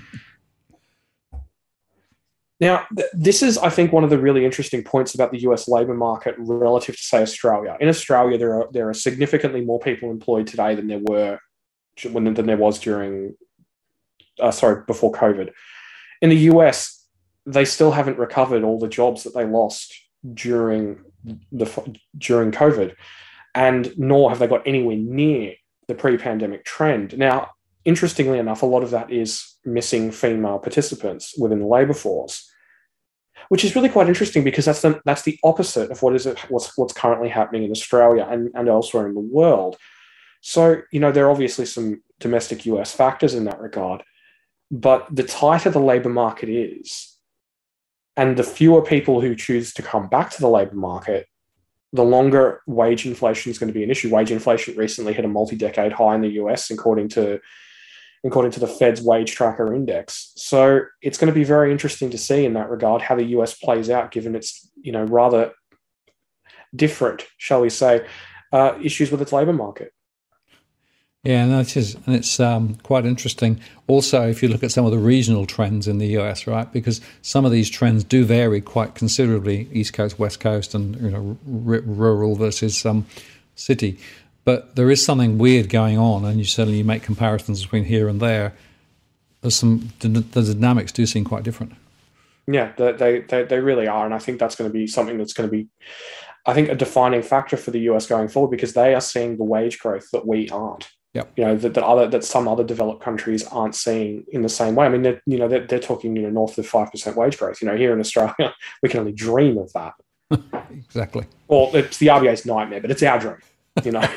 Speaker 2: Now, th- this is, I think, one of the really interesting points about the U S labour market relative to, say, Australia. In Australia, there are there are significantly more people employed today than there were when than there was during, uh, sorry, before COVID. In the U S, they still haven't recovered all the jobs that they lost during the during COVID, and nor have they got anywhere near the pre-pandemic trend. Now, interestingly enough, a lot of that is missing female participants within the labour force, which is really quite interesting because that's the that's the opposite of what is it, what's what's currently happening in Australia and, and elsewhere in the world. So, you know, there are obviously some domestic U S factors in that regard, but the tighter the labour market is, and the fewer people who choose to come back to the labour market, the longer wage inflation is going to be an issue. Wage inflation recently hit a multi-decade high in the U S, according to according to the Fed's Wage Tracker Index. So it's going to be very interesting to see in that regard how the U S plays out, given its, you know, rather different, shall we say, uh, issues with its labour market.
Speaker 1: Yeah, and that is, and it's um, quite interesting. Also, if you look at some of the regional trends in the U S, right, because some of these trends do vary quite considerably, East Coast, West Coast, and you know, r- rural versus um, city. But there is something weird going on, and you certainly make comparisons between here and there. There's some the, the dynamics do seem quite different.
Speaker 2: Yeah, they, they they really are, and I think that's going to be something that's going to be, I think, a defining factor for the U S going forward, because they are seeing the wage growth that we aren't.
Speaker 1: Yep.
Speaker 2: You know, that, that other that some other developed countries aren't seeing in the same way. I mean, they're, you know, they're, they're talking, you know, north of five percent wage growth. You know, here in Australia, we can only dream of that.
Speaker 1: Exactly.
Speaker 2: Well, it's the R B A's nightmare, but it's our dream. You know.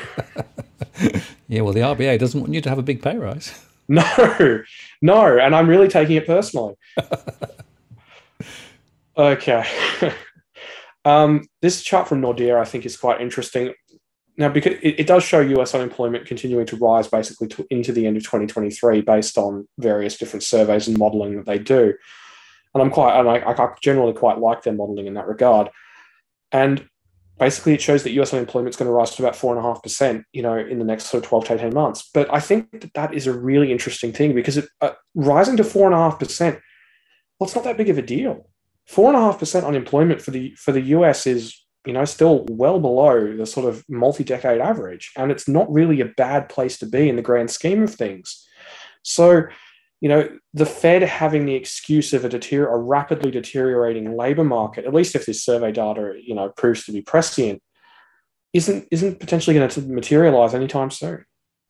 Speaker 1: Yeah. Well, the R B A doesn't want you to have a big pay rise.
Speaker 2: No, no, and I'm really taking it personally. Okay. um, this chart from Nordea, I think, is quite interesting. Now, because it, it does show U S unemployment continuing to rise basically to, into the end of twenty twenty-three based on various different surveys and modelling that they do. And I'm quite, and I, I generally quite like their modelling in that regard. And basically it shows that U S unemployment is going to rise to about four point five percent, you know, in the next sort of twelve to eighteen months. But I think that that is a really interesting thing, because it, uh, rising to four point five percent, well, it's not that big of a deal. four point five percent unemployment for the for the U S is, you know, still well below the sort of multi-decade average. And it's not really a bad place to be in the grand scheme of things. So, you know, the Fed having the excuse of a, deter- a rapidly deteriorating labour market, at least if this survey data, you know, proves to be prescient, isn't isn't potentially going to materialise anytime soon.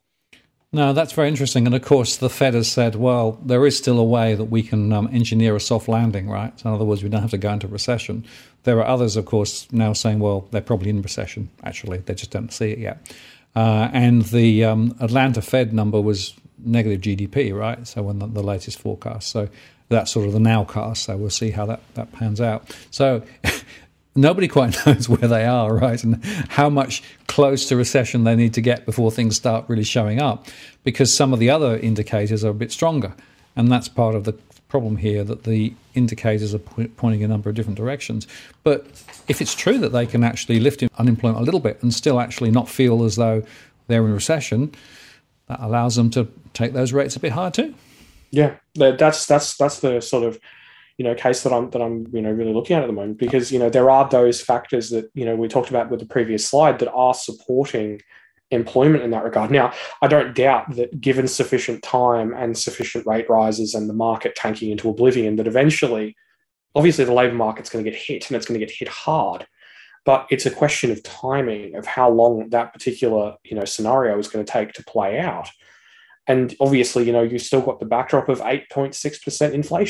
Speaker 1: No, that's very interesting. And of course, the Fed has said, well, there is still a way that we can um, engineer a soft landing, right? So in other words, we don't have to go into recession. There are others, of course, now saying, well, they're probably in recession, actually. They just don't see it yet. Uh, and the um, Atlanta Fed number was negative G D P, right? So when the, the latest forecast. So that's sort of the nowcast. So we'll see how that, that pans out. So nobody quite knows where they are, right? And how much close to recession they need to get before things start really showing up, because some of the other indicators are a bit stronger. And that's part of the problem here, that the indicators are pointing a number of different directions. But if it's true that they can actually lift unemployment a little bit and still actually not feel as though they're in recession, that allows them to take those rates a bit higher too.
Speaker 2: Yeah, that's that's that's the sort of, you know, case that I'm that I'm you know really looking at at the moment, because you know there are those factors that you know we talked about with the previous slide that are supporting employment in that regard. Now, I don't doubt that given sufficient time and sufficient rate rises and the market tanking into oblivion, that eventually, obviously, the labour market's going to get hit, and it's going to get hit hard. But it's a question of timing, of how long that particular you know scenario is going to take to play out. And obviously, you know, you've still got the backdrop of eight point six percent inflation.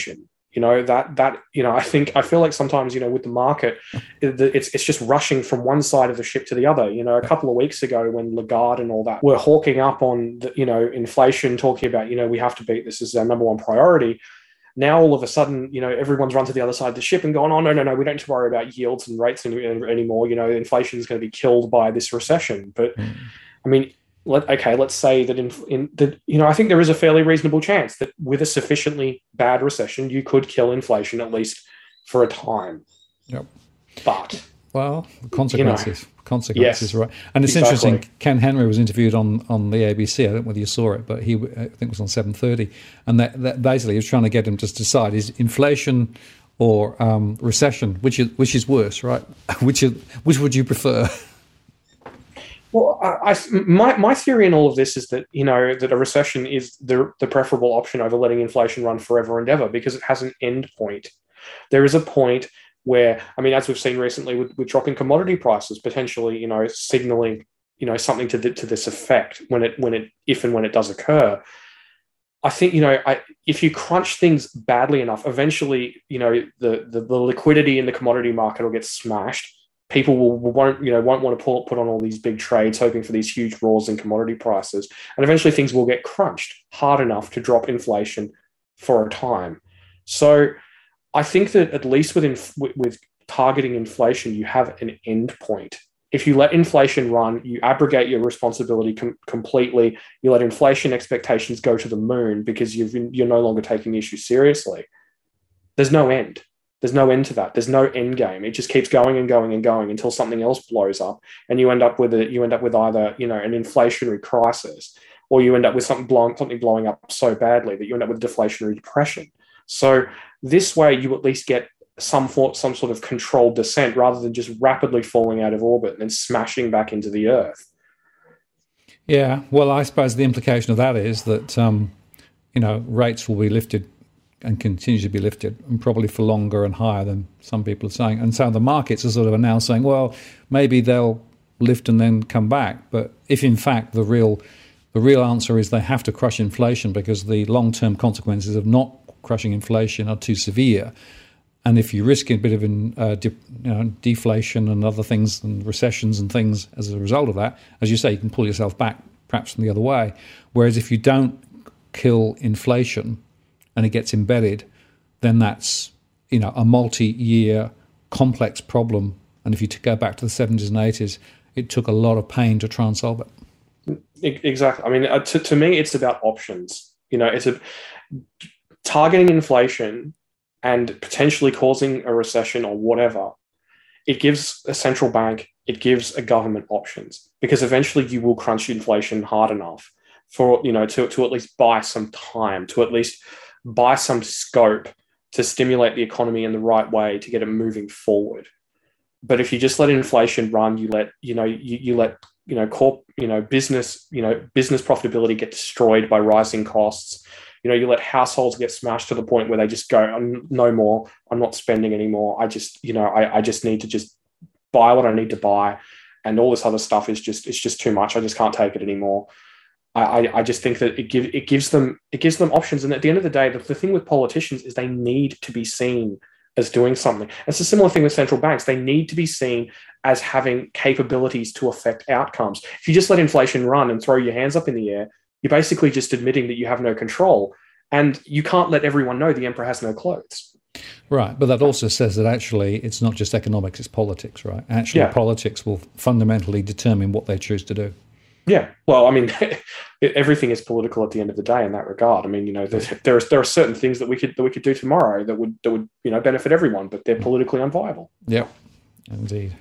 Speaker 2: You know, that that you know, I think I feel like sometimes, you know, with the market, it's it's just rushing from one side of the ship to the other. You know, a couple of weeks ago when Lagarde and all that were hawking up on the, you know, inflation, talking about, you know, we have to beat this, this is our number one priority. Now all of a sudden, you know, everyone's run to the other side of the ship and gone, oh no, no, no, we don't need to worry about yields and rates any, anymore. You know, inflation is going to be killed by this recession. But mm. I mean, Let, okay, let's say that in, in that, you know, I think there is a fairly reasonable chance that with a sufficiently bad recession, you could kill inflation at least for a time.
Speaker 1: Yep.
Speaker 2: But
Speaker 1: well, the consequences,
Speaker 2: you know,
Speaker 1: consequences, yes, right? And it's exactly. interesting. Ken Henry was interviewed on, on the A B C. I don't know whether you saw it, but he I think it was on seven thirty, and that, that basically he was trying to get him to decide is inflation or um, recession, which is which is worse, right? which is, which would you prefer?
Speaker 2: Well, I, I, my my theory in all of this is that, you know, that a recession is the the preferable option over letting inflation run forever and ever, because it has an end point. There is a point where, I mean, as we've seen recently with, with dropping commodity prices, potentially, you know, signaling, you know, something to the, to this effect when it when it if and when it does occur. I think, you know, I, if you crunch things badly enough, eventually, you know, the, the the liquidity in the commodity market will get smashed. People will, won't, you know, won't want to pull, put on all these big trades, hoping for these huge roars in commodity prices, and eventually things will get crunched hard enough to drop inflation for a time. So, I think that at least within with targeting inflation, you have an end point. If you let inflation run, you abrogate your responsibility com- completely. You let inflation expectations go to the moon because you've, you're no longer taking the issue seriously. There's no end. There's no end to that. There's no end game. It just keeps going and going and going until something else blows up, and you end up with it. You end up with either, you know, an inflationary crisis, or you end up with something blowing something blowing up so badly that you end up with deflationary depression. So this way, you at least get some for, some sort of controlled descent, rather than just rapidly falling out of orbit and then smashing back into the earth.
Speaker 1: Yeah. Well, I suppose the implication of that is that um, you know, rates will be lifted and continue to be lifted, and probably for longer and higher than some people are saying. And so the markets are sort of now saying, well, maybe they'll lift and then come back. But if in fact the real the real answer is they have to crush inflation because the long-term consequences of not crushing inflation are too severe, and if you risk a bit of in, uh, de, you know, deflation and other things and recessions and things as a result of that, as you say, you can pull yourself back perhaps from the other way. Whereas if you don't kill inflation and it gets embedded, then that's, you know, a multi-year complex problem. And if you go back to the seventies and eighties, it took a lot of pain to try and solve it.
Speaker 2: Exactly. I mean, uh, to, to me, it's about options. You know, it's a targeting inflation and potentially causing a recession or whatever. It gives a central bank, it gives a government options, because eventually you will crunch inflation hard enough for, you know, to, to at least buy some time, to at least buy some scope to stimulate the economy in the right way to get it moving forward. But if you just let inflation run, you let, you know, you, you let, you know, corp, you know, business, you know, business profitability get destroyed by rising costs. You know, you let households get smashed to the point where they just go, no more, I'm not spending anymore. I just, you know, I, I just need to just buy what I need to buy. And all this other stuff is just, it's just too much. I just can't take it anymore. I, I just think that it gives it gives them it gives them options, and at the end of the day, the, the thing with politicians is they need to be seen as doing something. It's a similar thing with central banks; they need to be seen as having capabilities to affect outcomes. If you just let inflation run and throw your hands up in the air, you're basically just admitting that you have no control, and you can't let everyone know the emperor has no clothes.
Speaker 1: Right, but that also says that actually it's not just economics; it's politics, right? Actually, yeah. Politics will fundamentally determine what they choose to do.
Speaker 2: Yeah, well, I mean, everything is political at the end of the day in that regard. I mean, you know, there are there are certain things that we could that we could do tomorrow that would that would you know benefit everyone, but they're politically unviable.
Speaker 1: Yep, indeed.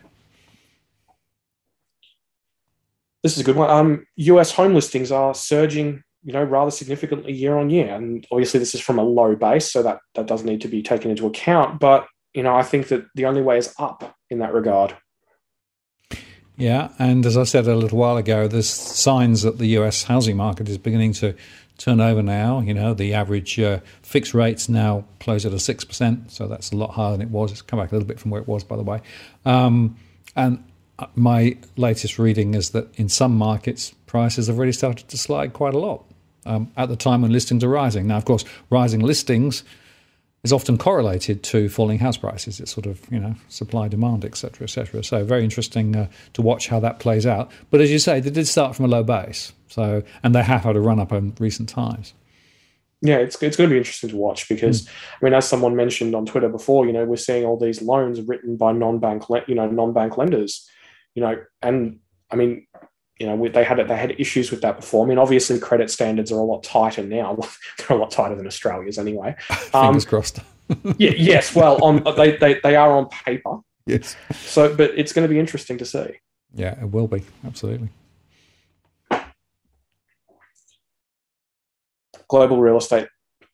Speaker 2: This is a good one. Um, U S home listings are surging, you know, rather significantly year on year, and obviously this is from a low base, so that that does need to be taken into account. But you know, I think that the only way is up in that regard.
Speaker 1: Yeah, and as I said a little while ago, there's signs that the U S housing market is beginning to turn over now. You know, the average uh, fixed rate's now closer to six percent, so that's a lot higher than it was. It's come back a little bit from where it was, by the way. Um, and my latest reading is that in some markets, prices have already started to slide quite a lot um, at the time when listings are rising. Now, of course, rising listings is often correlated to falling house prices. It's sort of, you know, supply, demand, et cetera, et cetera. So very interesting uh, to watch how that plays out. But as you say, they did start from a low base. So, and they have had a run up in recent times.
Speaker 2: Yeah, it's it's going to be interesting to watch because, mm. I mean, as someone mentioned on Twitter before, you know, we're seeing all these loans written by non-bank, you know, non-bank lenders, you know, and I mean, you know, they had they had issues with that before. I mean, obviously, credit standards are a lot tighter now. They're a lot tighter than Australia's, anyway. Um,
Speaker 1: Fingers crossed.
Speaker 2: yeah, yes, well, on they, they they are on paper.
Speaker 1: Yes.
Speaker 2: So, but it's going to be interesting to see.
Speaker 1: Yeah, it will be absolutely.
Speaker 2: Global real estate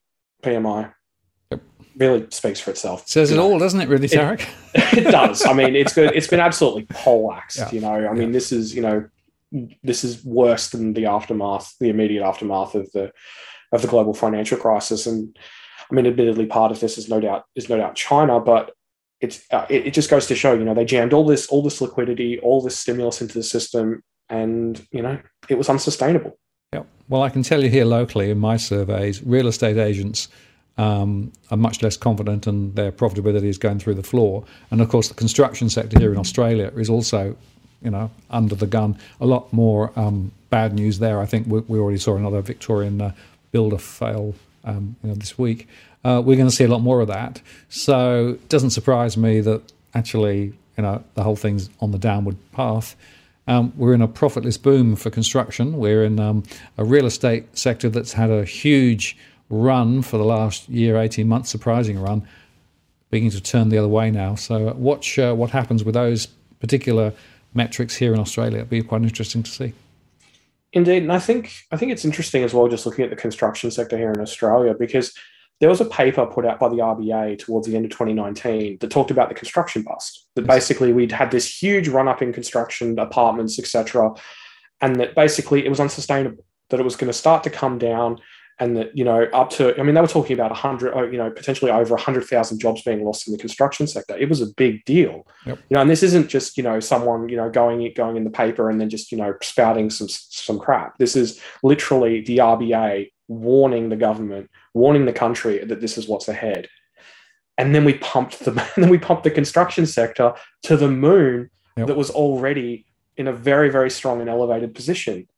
Speaker 2: P M I
Speaker 1: yep.
Speaker 2: really speaks for itself.
Speaker 1: Says it
Speaker 2: know.
Speaker 1: all, doesn't it? Really, Tarek?
Speaker 2: It, it does. I mean, it's good. It's been absolutely poleaxed.
Speaker 1: Yeah.
Speaker 2: You know, I
Speaker 1: yeah.
Speaker 2: mean, this is you know. This is worse than the aftermath, the immediate aftermath of the of the global financial crisis. And I mean, admittedly, part of this is no doubt is no doubt China, but it's uh, it, it just goes to show, you know, they jammed all this all this liquidity, all this stimulus into the system, and you know, it was unsustainable.
Speaker 1: Yeah. Well, I can tell you here locally in my surveys, real estate agents um, are much less confident, and their profitability is going through the floor. And of course, the construction sector here in Australia is also, you know, under the gun. A lot more um, bad news there. I think we, we already saw another Victorian uh, builder fail um, you know, this week. Uh, we're going to see a lot more of that. So it doesn't surprise me that actually, you know, the whole thing's on the downward path. Um, we're in a profitless boom for construction. We're in um, a real estate sector that's had a huge run for the last year, eighteen months, surprising run, beginning to turn the other way now. So watch uh, what happens with those particular metrics here in Australia. It'd be quite interesting to see.
Speaker 2: Indeed, and I think I think it's interesting as well, just looking at the construction sector here in Australia, because there was a paper put out by the R B A towards the end of twenty nineteen that talked about the construction bust. That basically we'd had this huge run up in construction, apartments, et cetera, and that basically it was unsustainable. That it was going to start to come down, and that, you know, up to, I mean, they were talking about a hundred, you know, potentially over a hundred thousand jobs being lost in the construction sector. It was a big deal,
Speaker 1: yep.
Speaker 2: you know, and this isn't just, you know, someone, you know, going going in the paper and then just, you know, spouting some some crap. This is literally the R B A warning the government, warning the country that this is what's ahead. And then we pumped the and then we pumped the construction sector to the moon, yep. that was already in a very, very strong and elevated position.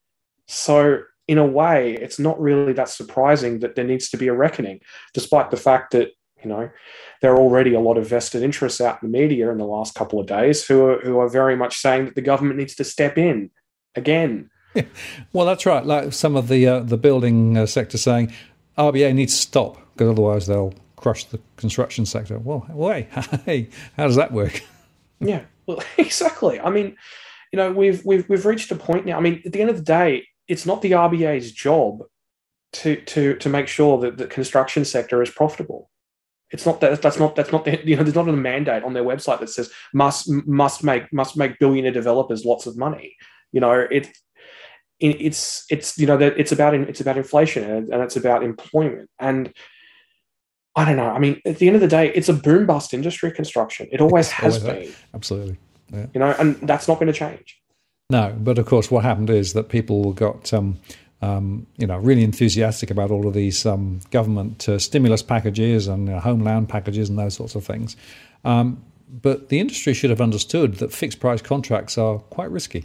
Speaker 2: So in a way, it's not really that surprising that there needs to be a reckoning, despite the fact that, you know, there are already a lot of vested interests out in the media in the last couple of days who are, who are very much saying that the government needs to step in again.
Speaker 1: Yeah. Well, that's right. Like some of the uh, the building uh, sector saying R B A needs to stop because otherwise they'll crush the construction sector. Well, wait, hey, how does that work?
Speaker 2: Yeah, well, exactly. I mean, you know, we've we've we've reached a point now. I mean, at the end of the day, it's not the R B A's job to to to make sure that the construction sector is profitable. It's not that. That's not. That's not. The, you know, there's not a mandate on their website that says must must make must make billionaire developers lots of money. You know, it. It's it's you know that it's about it's about inflation and, and it's about employment, and I don't know. I mean, at the end of the day, it's a boom bust industry, construction. It always
Speaker 1: it's
Speaker 2: has
Speaker 1: always
Speaker 2: been.
Speaker 1: Absolutely. Yeah.
Speaker 2: You know, and that's not going to change.
Speaker 1: No, but of course, what happened is that people got um, um, you know really enthusiastic about all of these um, government uh, stimulus packages and uh, homeland packages and those sorts of things. Um, but the industry should have understood that fixed price contracts are quite risky.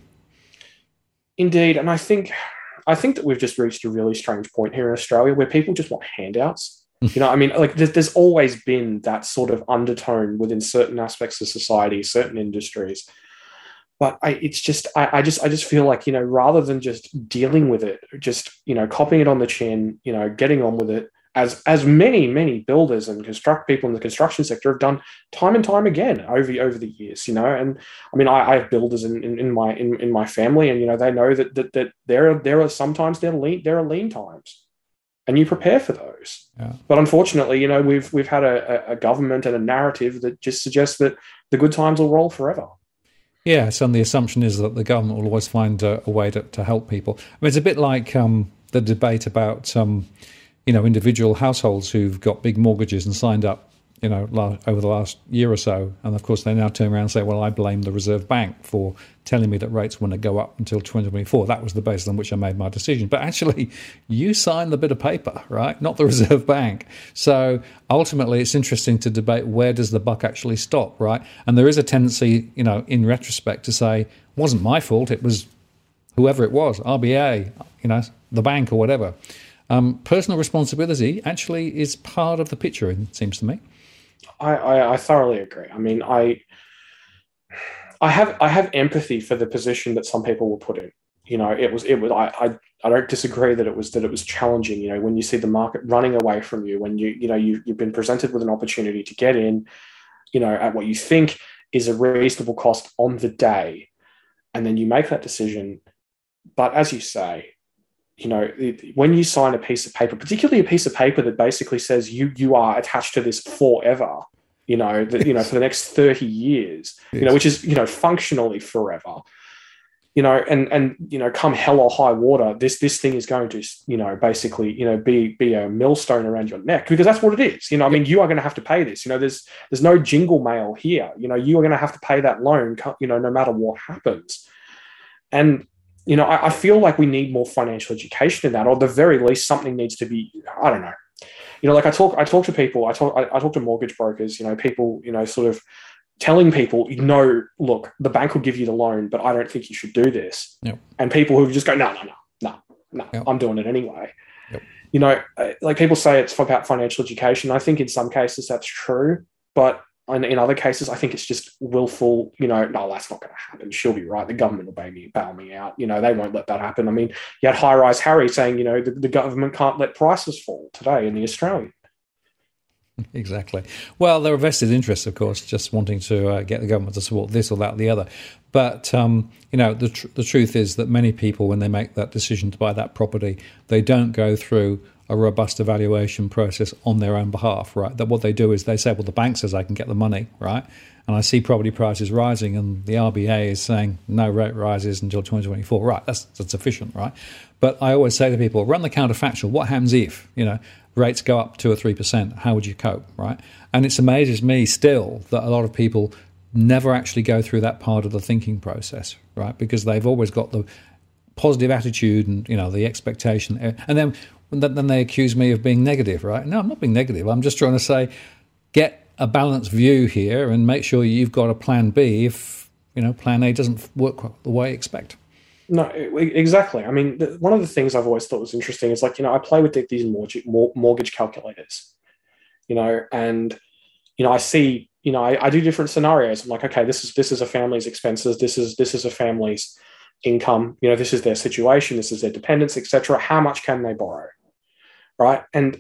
Speaker 2: Indeed, and I think I think that we've just reached a really strange point here in Australia where people just want handouts. You know, I mean, like there's, there's always been that sort of undertone within certain aspects of society, certain industries. But I, it's just, I, I just, I just feel like, you know, rather than just dealing with it, just, you know, copying it on the chin, you know, getting on with it, as as many, many builders and construct people in the construction sector have done time and time again over, over the years, you know. And I mean, I, I have builders in, in, in my in, in my family, and you know, they know that that, that there are there are sometimes there are lean there are lean times, and you prepare for those.
Speaker 1: Yeah.
Speaker 2: But unfortunately, you know, we've we've had a, a government and a narrative that just suggests that the good times will roll forever.
Speaker 1: Yes, and the assumption is that the government will always find a, a way to, to help people. I mean, it's a bit like um, the debate about um, you know, individual households who've got big mortgages and signed up, you know, la- over the last year or so. And of course, they now turn around and say, well, I blame the Reserve Bank for telling me that rates wouldn't go up until twenty twenty-four. That was the basis on which I made my decision. But actually, you signed the bit of paper, right? Not the Reserve Bank. So ultimately, it's interesting to debate where does the buck actually stop, right? And there is a tendency, you know, in retrospect to say, it wasn't my fault. It was whoever it was, R B A, you know, the bank or whatever. Um, personal responsibility actually is part of the picture, it seems to me.
Speaker 2: I, I, I thoroughly agree. I mean, I I have I have empathy for the position that some people were put in. You know, it was it was I, I I don't disagree that it was that it was challenging. You know, when you see the market running away from you, when you you know you you've been presented with an opportunity to get in, you know, at what you think is a reasonable cost on the day, and then you make that decision. But as you say, you know, it, when you sign a piece of paper, particularly a piece of paper that basically says you you are attached to this forever, you know, that, you know, for the next thirty years, yes. you know, which is, you know, functionally forever, you know, and, and, you know, come hell or high water, this, this thing is going to, you know, basically, you know, be, be a millstone around your neck, because that's what it is. You know, I mean, you are going to have to pay this, you know, there's, there's no jingle mail here, you know, you are going to have to pay that loan, you know, no matter what happens. And, you know, I, I feel like we need more financial education in that, or at the very least, something needs to be, I don't know. You know, like I talk, I talk to people, I talk, I, I talk to mortgage brokers, you know, people, you know, sort of telling people, you know, look, the bank will give you the loan, but I don't think you should do this.
Speaker 1: Yep.
Speaker 2: And people who just go, no, no, no, no, no,
Speaker 1: yep.
Speaker 2: I'm doing it anyway.
Speaker 1: Yep.
Speaker 2: You know, like people say it's about financial education. I think in some cases that's true, but in, in other cases, I think it's just willful, you know, no, that's not going to happen. She'll be right. The government will bail me, bail me out. You know, they won't let that happen. I mean, you had High Rise Harry saying, you know, the, the government can't let prices fall today in the Australian.
Speaker 1: Exactly. Well, there are vested interests, of course, just wanting to uh, get the government to support this or that or the other. But, um, you know, the, tr- the truth is that many people, when they make that decision to buy that property, they don't go through a robust evaluation process on their own behalf, right? That what they do is they say, well, the bank says I can get the money, right? And I see property prices rising and the R B A is saying no rate rises until twenty twenty-four. Right, that's, that's sufficient, right? But I always say to people, run the counterfactual. What happens if, you know, rates go up two or three percent? How would you cope, right? And it amazes me still that a lot of people never actually go through that part of the thinking process, right? Because they've always got the positive attitude and, you know, the expectation. And then, then they accuse me of being negative, right? No, I'm not being negative. I'm just trying to say, get a balanced view here and make sure you've got a plan B if, you know, plan A doesn't work the way you expect.
Speaker 2: No, exactly. I mean, the, one of the things I've always thought was interesting is, like, you know, I play with these mortgage, mortgage calculators, you know, and, you know, I see, you know, I, I do different scenarios. I'm like, okay, this is, this is a family's expenses. This is, this is a family's income. You know, this is their situation. This is their dependence, et cetera. How much can they borrow? Right. And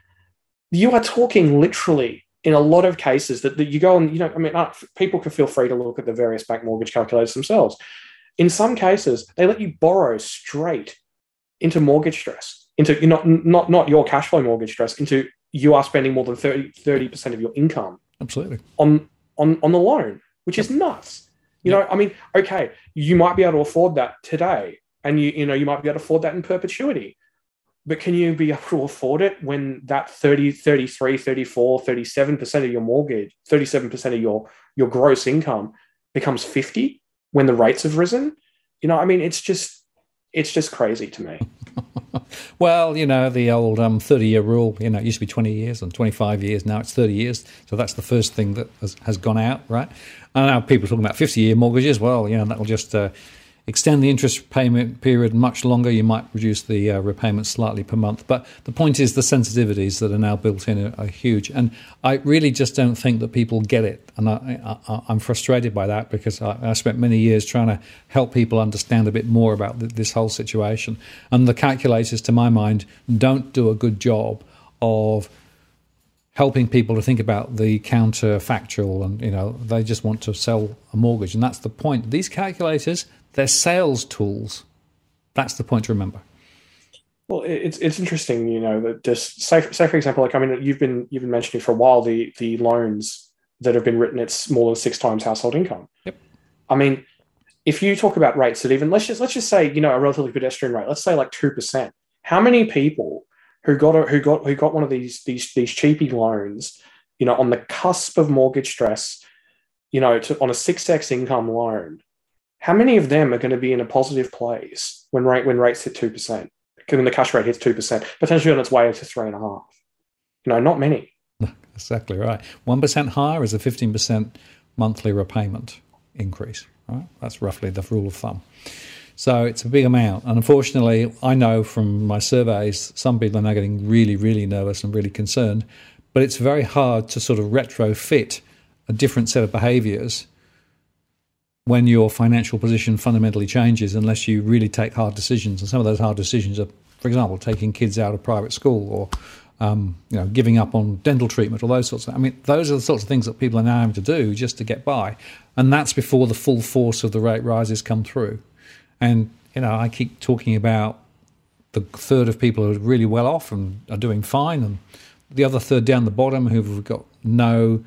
Speaker 2: you are talking literally in a lot of cases that, that you go and, you know, I mean, uh, people can feel free to look at the various bank mortgage calculators themselves. In some cases, they let you borrow straight into mortgage stress, into, you know, not, not your cash flow mortgage stress, into you are spending more than thirty percent of your income
Speaker 1: absolutely
Speaker 2: on, on, on the loan, which is nuts. You
Speaker 1: Yep.
Speaker 2: know, I mean, okay, you might be able to afford that today, and you, you know, you might be able to afford that in perpetuity. But can you be able to afford it when that thirty, thirty-three, thirty-four, thirty-seven percent of your mortgage, thirty-seven percent of your, your gross income becomes fifty when the rates have risen? You know, I mean, it's just, it's just crazy to me.
Speaker 1: Well, you know, the old um, thirty-year rule, you know, it used to be twenty years and twenty-five years. Now it's thirty years. So that's the first thing that has, has gone out, right? And now people are talking about fifty-year mortgages. Well, you know, that will just uh, extend the interest payment period much longer. You might reduce the uh, repayment slightly per month. But the point is the sensitivities that are now built in are, are huge. And I really just don't think that people get it. And I, I, I'm frustrated by that, because I, I spent many years trying to help people understand a bit more about th- this whole situation. And the calculators, to my mind, don't do a good job of helping people to think about the counterfactual. And, you know, they just want to sell a mortgage. And that's the point. These calculators, they're sales tools. That's the point to remember.
Speaker 2: Well, it's it's interesting, you know, that just say, say for example, like, I mean, you've been you've been mentioning for a while the the loans that have been written at more than six times household income.
Speaker 1: Yep.
Speaker 2: I mean, if you talk about rates that even let's just let's just say, you know, a relatively pedestrian rate, let's say like two percent. How many people who got a, who got who got one of these these these cheapy loans you know, on the cusp of mortgage stress, you know, to, on a six X income loan, how many of them are going to be in a positive place when rate when rates hit two percent? When the cash rate hits two percent, potentially on its way to three and a half. You know, not many.
Speaker 1: Exactly right. One percent higher is a fifteen percent monthly repayment increase. Right, that's roughly the rule of thumb. So it's a big amount. And unfortunately, I know from my surveys, some people are now getting really, really nervous and really concerned. But it's very hard to sort of retrofit a different set of behaviours when your financial position fundamentally changes unless you really take hard decisions. And some of those hard decisions are, for example, taking kids out of private school or um, you know, giving up on dental treatment or those sorts of things. I mean, those are the sorts of things that people are now having to do just to get by. And that's before the full force of the rate rises come through. And, you know, I keep talking about the third of people who are really well off and are doing fine, and the other third down the bottom who've got no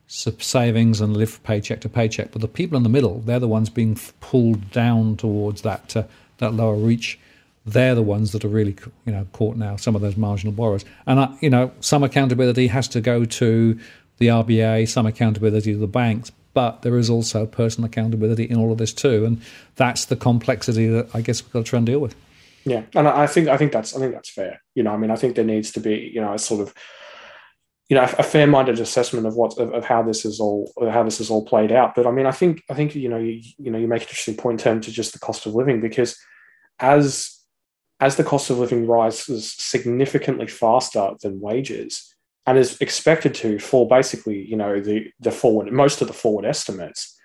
Speaker 1: savings and live paycheck to paycheck. But the people in the middle, they're the ones being pulled down towards that uh, that lower reach. They're the ones that are really, you know, caught now, some of those marginal borrowers. And, uh, you know, some accountability has to go to the R B A, some accountability to the banks, but there is also personal accountability in all of this too. And that's the complexity that I guess we've got to try and deal with.
Speaker 2: Yeah, and I think I think that's I think that's fair. You know, I mean, I think there needs to be, you know, a sort of, you know, a fair-minded assessment of what of, of how this is all how this is all played out. But I mean, I think I think you know you you know you make an interesting point in terms of just the cost of living, because as as the cost of living rises significantly faster than wages and is expected to for basically, you know, the the forward most of the forward estimates,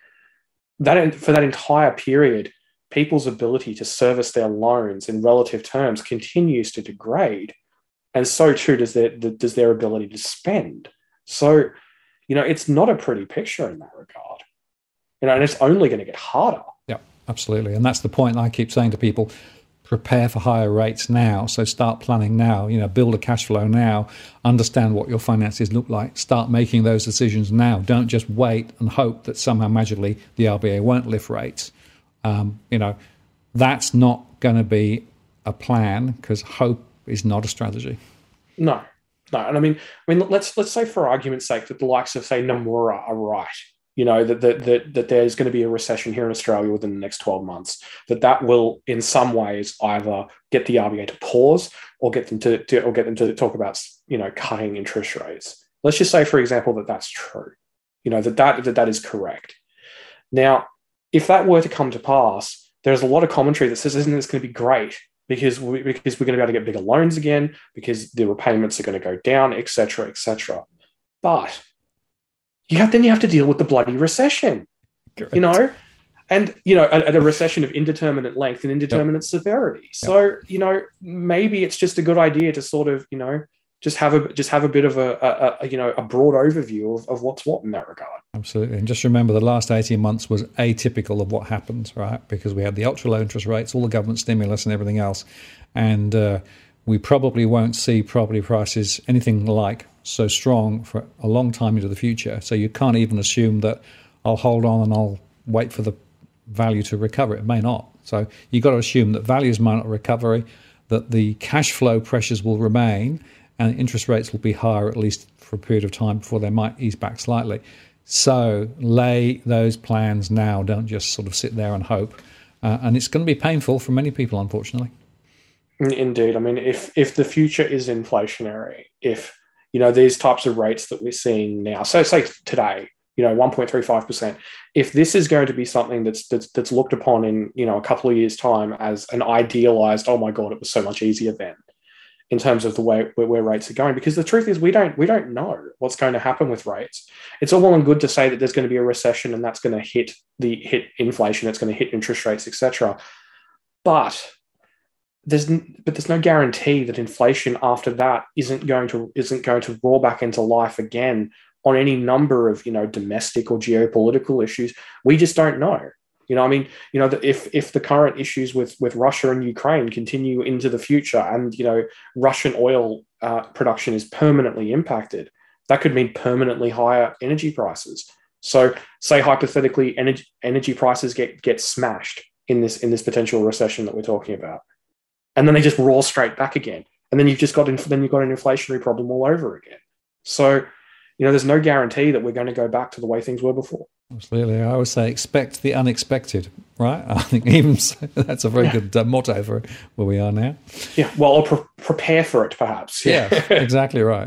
Speaker 2: that for that entire period, people's ability to service their loans in relative terms continues to degrade, and so too does their does their ability to spend. So, you know, it's not a pretty picture in that regard. You know, and it's only going to get harder.
Speaker 1: Yeah, absolutely, and that's the point I keep saying to people. Prepare for higher rates now. So start planning now, you know, build a cash flow now, understand what your finances look like, start making those decisions now. Don't just wait and hope that somehow magically the R B A won't lift rates. Um, you know, that's not going to be a plan, because hope is not a strategy.
Speaker 2: No, no. And I mean, I mean, let's let's say for argument's sake that the likes of, say, Nomura are right. You know, that, that that that there's going to be a recession here in Australia within the next twelve months, that that will in some ways either get the R B A to pause or get them to, to or get them to talk about, you know, cutting interest rates. Let's just say, for example, that that's true. You know, that that that, that is correct. Now, if that were to come to pass, there's a lot of commentary that says, isn't this going to be great? Because, we, because we're going to be able to get bigger loans again, because the repayments are going to go down, et cetera, et cetera. But you have, then you have to deal with the bloody recession, Correct. you know, and, you know, a, a recession of indeterminate length and indeterminate yep. severity. So, yep. you know, maybe it's just a good idea to sort of, you know, just have a just have a bit of a, a, a you know a broad overview of, of what's what in that regard.
Speaker 1: Absolutely, and just remember the last eighteen months was atypical of what happened, right? Because we had the ultra low interest rates, all the government stimulus, and everything else, and uh, we probably won't see property prices anything like so strong for a long time into the future. So you can't even assume that I'll hold on and I'll wait for the value to recover. It may not. So you've got to assume that values might not recover, that the cash flow pressures will remain, and interest rates will be higher at least for a period of time before they might ease back slightly. So lay those plans now. Don't just sort of sit there and hope. Uh, and it's going to be painful for many people, unfortunately.
Speaker 2: Indeed. I mean, if if the future is inflationary, if, you know, these types of rates that we're seeing now, so say today, you know, one point three five percent, if this is going to be something that's, that's that's looked upon in, you know, a couple of years' time as an idealized, oh my God, it was so much easier then, in terms of the way where, where rates are going, because the truth is we don't we don't know what's going to happen with rates. It's all well and good to say that there's going to be a recession and that's going to hit the hit inflation, it's going to hit interest rates, et cetera. But there's but there's no guarantee that inflation after that isn't going to isn't going to roar back into life again on any number of, you know, domestic or geopolitical issues. We just don't know. You know, I mean, you know, that if if the current issues with, with Russia and Ukraine continue into the future, and, you know, Russian oil uh, production is permanently impacted, that could mean permanently higher energy prices. So, say hypothetically, energy energy prices get get smashed in this in this potential recession that we're talking about, and then they just roar straight back again, and then you've just got in, then you've got an inflationary problem all over again. So, you know, there's no guarantee that we're going to go back to the way things were before.
Speaker 1: Absolutely. I always say expect the unexpected, right? I think even so, that's a very yeah. good uh, motto for where we are now.
Speaker 2: Yeah, well, or pre- prepare for it, perhaps.
Speaker 1: Yeah, yeah exactly right.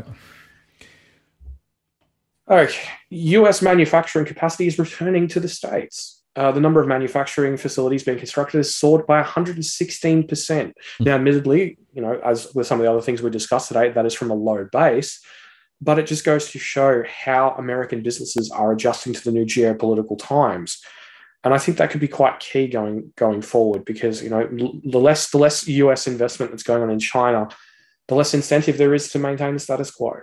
Speaker 2: Okay, U S manufacturing capacity is returning to the States. Uh, the number of manufacturing facilities being constructed has soared by one hundred sixteen percent. Mm. Now, admittedly, you know, as with some of the other things we discussed today, that is from a low base. But it just goes to show how American businesses are adjusting to the new geopolitical times. And I think that could be quite key going going forward because, you know, the less the less U S investment that's going on in China, the less incentive there is to maintain the status quo.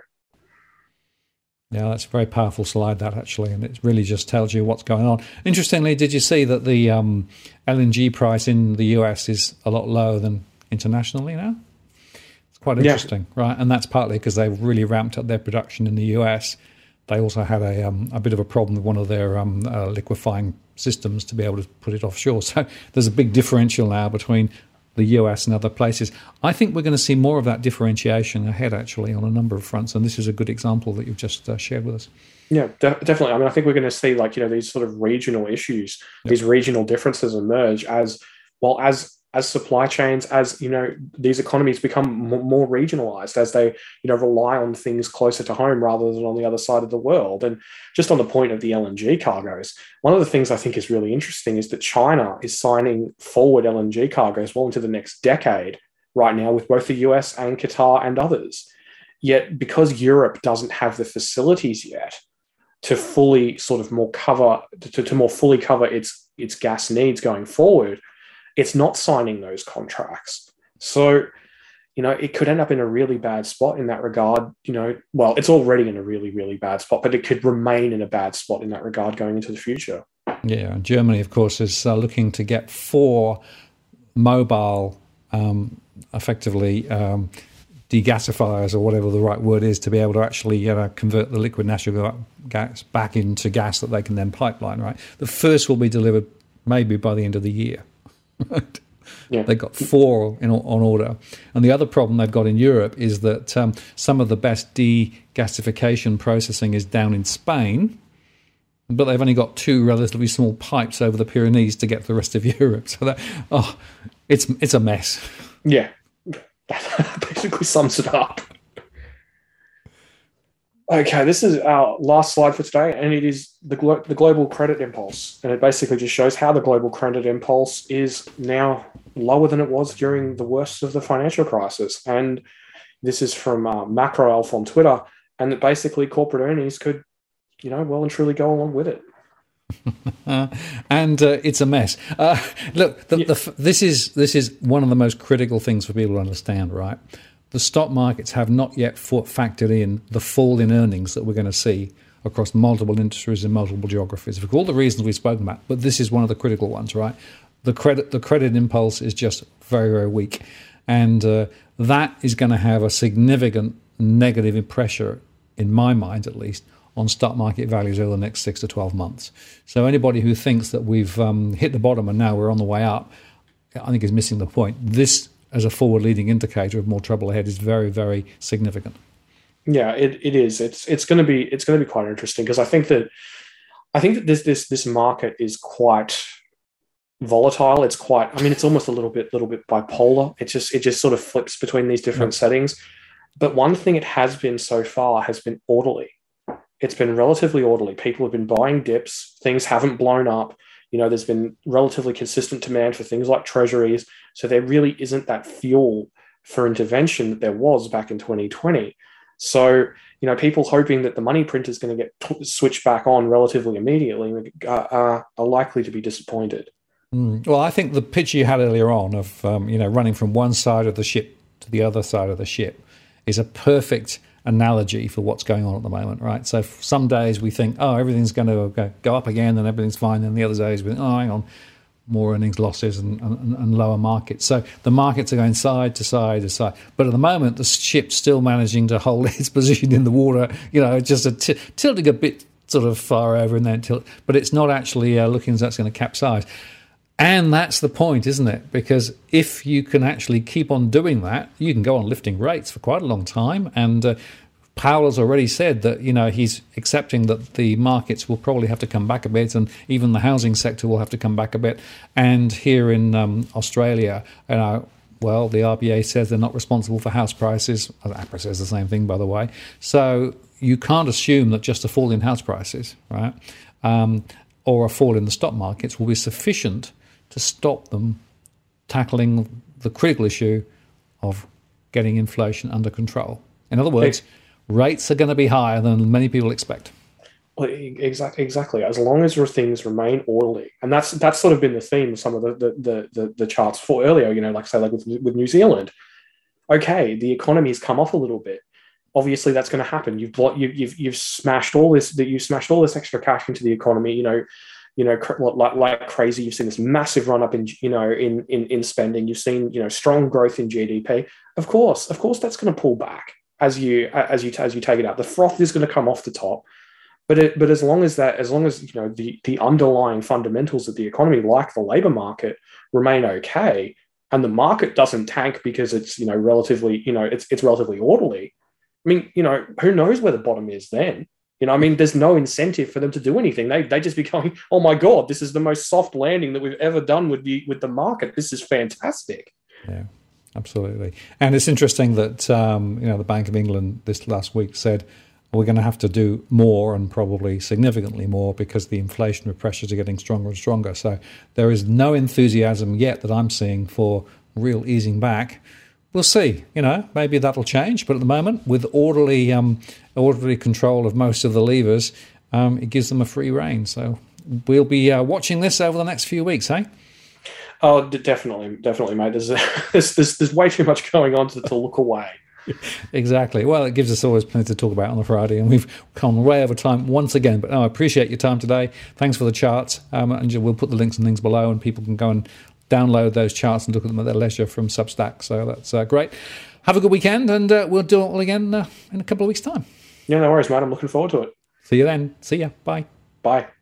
Speaker 1: Yeah, that's a very powerful slide, that actually, and it really just tells you what's going on. Interestingly, did you see that the um, L N G price in the U S is a lot lower than internationally now? Quite interesting, yeah. right? And that's partly because they've really ramped up their production in the U S. They also had a um, a bit of a problem with one of their um, uh, liquefying systems to be able to put it offshore. So there's a big differential now between the U S and other places. I think we're going to see more of that differentiation ahead, actually, on a number of fronts. And this is a good example that you've just uh, shared with us.
Speaker 2: Yeah, de- definitely. I mean, I think we're going to see, like, you know, these sort of regional issues, yep. these regional differences emerge as well as as supply chains, as, you know, these economies become m- more regionalized, as they, you know, rely on things closer to home rather than on the other side of the world. And just on the point of the L N G cargoes, one of the things I think is really interesting is that China is signing forward L N G cargoes well into the next decade right now with both the U S and Qatar and others. Yet because Europe doesn't have the facilities yet to fully sort of more cover, to, to more fully cover its, its gas needs going forward, it's not signing those contracts. So, you know, it could end up in a really bad spot in that regard. You know, well, it's already in a really, really bad spot, but it could remain in a bad spot in that regard going into the future.
Speaker 1: Yeah, and Germany, of course, is uh, looking to get four mobile, um, effectively, um, degasifiers or whatever the right word is to be able to actually you know, convert the liquid natural gas back into gas that they can then pipeline, right? The first will be delivered maybe by the end of the year. Right. Yeah. They've got four in, on order. And the other problem they've got in Europe is that um, some of the best degasification processing is down in Spain, but they've only got two relatively small pipes over the Pyrenees to get to the rest of Europe. So that, oh, it's it's a mess.
Speaker 2: Yeah, that basically sums it up. Okay, this is our last slide for today, and it is the glo- the global credit impulse. And it basically just shows how the global credit impulse is now lower than it was during the worst of the financial crisis. And this is from uh, Macro Alpha on Twitter, and that basically corporate earnings could, you know, well and truly go along with it.
Speaker 1: uh, and uh, it's a mess. Uh, look, the, yeah. the, this is this is one of the most critical things for people to understand, right? The stock markets have not yet factored in the fall in earnings that we're going to see across multiple industries and multiple geographies for all the reasons we've spoken about. But this is one of the critical ones, right? The credit, the credit impulse is just very, very weak. And uh, that is going to have a significant negative pressure, in my mind at least, on stock market values over the next six to twelve months. So anybody who thinks that we've um, hit the bottom and now we're on the way up, I think is missing the point. This, as a forward-leading indicator of more trouble ahead, is very, very significant.
Speaker 2: Yeah, it, it is. It's it's going to be it's going to be quite interesting because I think that I think that this this this market is quite volatile. It's quite. I mean, it's almost a little bit little bit bipolar. It just it just sort of flips between these different yeah. settings. But one thing it has been so far has been orderly. It's been relatively orderly. People have been buying dips. Things haven't blown up. You know, there's been relatively consistent demand for things like treasuries. So there really isn't that fuel for intervention that there was back in twenty twenty. So, you know, people hoping that the money print is going to get t- switched back on relatively immediately uh, are, are likely to be disappointed.
Speaker 1: Mm. Well, I think the picture you had earlier on of, um, you know, running from one side of the ship to the other side of the ship is a perfect analogy for what's going on at the moment, right? So some days we think, oh, everything's going to go, go up again and everything's fine. And the other days we think, oh, hang on, more earnings losses and, and, and lower markets. So the markets are going side to side to side. But at the moment, the ship's still managing to hold its position in the water, you know, just a t- tilting a bit sort of far over and then tilt. But it's not actually uh, looking as though it's going to capsize. And that's the point, isn't it? Because if you can actually keep on doing that, you can go on lifting rates for quite a long time. And uh, Powell has already said that, you know, he's accepting that the markets will probably have to come back a bit, and even the housing sector will have to come back a bit. And here in um, Australia, you know, well, the R B A says they're not responsible for house prices. APRA says the same thing, by the way. So you can't assume that just a fall in house prices, right, um, or a fall in the stock markets will be sufficient to stop them tackling the critical issue of getting inflation under control. In other words, hey. rates are going to be higher than many people expect.
Speaker 2: Well, exactly. Exactly. As long as things remain orderly, and that's that's sort of been the theme of some of the the the, the charts for earlier. You know, like say like with with New Zealand. Okay, the economy's come off a little bit. Obviously, that's going to happen. You've you've you've, you've smashed all this that you've smashed all this extra cash into the economy. You know, you know, like like crazy. You've seen this massive run up in you know in in in spending. You've seen you know strong growth in G D P. Of course, of course, that's going to pull back as you as you as you take it out. The froth is going to come off the top. But it, but as long as that, as long as you know the, the underlying fundamentals of the economy, like the labor market, remain okay, and the market doesn't tank because it's you know relatively you know it's it's relatively orderly. I mean, you know, who knows where the bottom is then? You know, I mean, there's no incentive for them to do anything. They they just be going, oh my god, this is the most soft landing that we've ever done with the with the market. This is fantastic.
Speaker 1: Yeah, absolutely. And it's interesting that um, you know the Bank of England this last week said, we're going to have to do more, and probably significantly more, because the inflationary pressures are getting stronger and stronger. So there is no enthusiasm yet that I'm seeing for real easing back. We'll see. You know, maybe that'll change. But at the moment, with orderly, um, orderly control of most of the levers, um, it gives them a free rein. So we'll be uh, watching this over the next few weeks, eh?
Speaker 2: Oh, definitely, definitely, mate. There's, there's, there's, there's way too much going on to, to look away.
Speaker 1: Exactly. Well, it gives us always plenty to talk about on a Friday, and we've come way over time once again. But no, I appreciate your time today. Thanks for the charts, um, and we'll put the links and things below, and people can go and download those charts and look at them at their leisure from Substack. So that's uh, great. Have a good weekend, and uh, we'll do it all again uh, in a couple of weeks' time.
Speaker 2: Yeah, no worries, mate. I'm looking forward to it.
Speaker 1: See you then. See ya. Bye.
Speaker 2: Bye.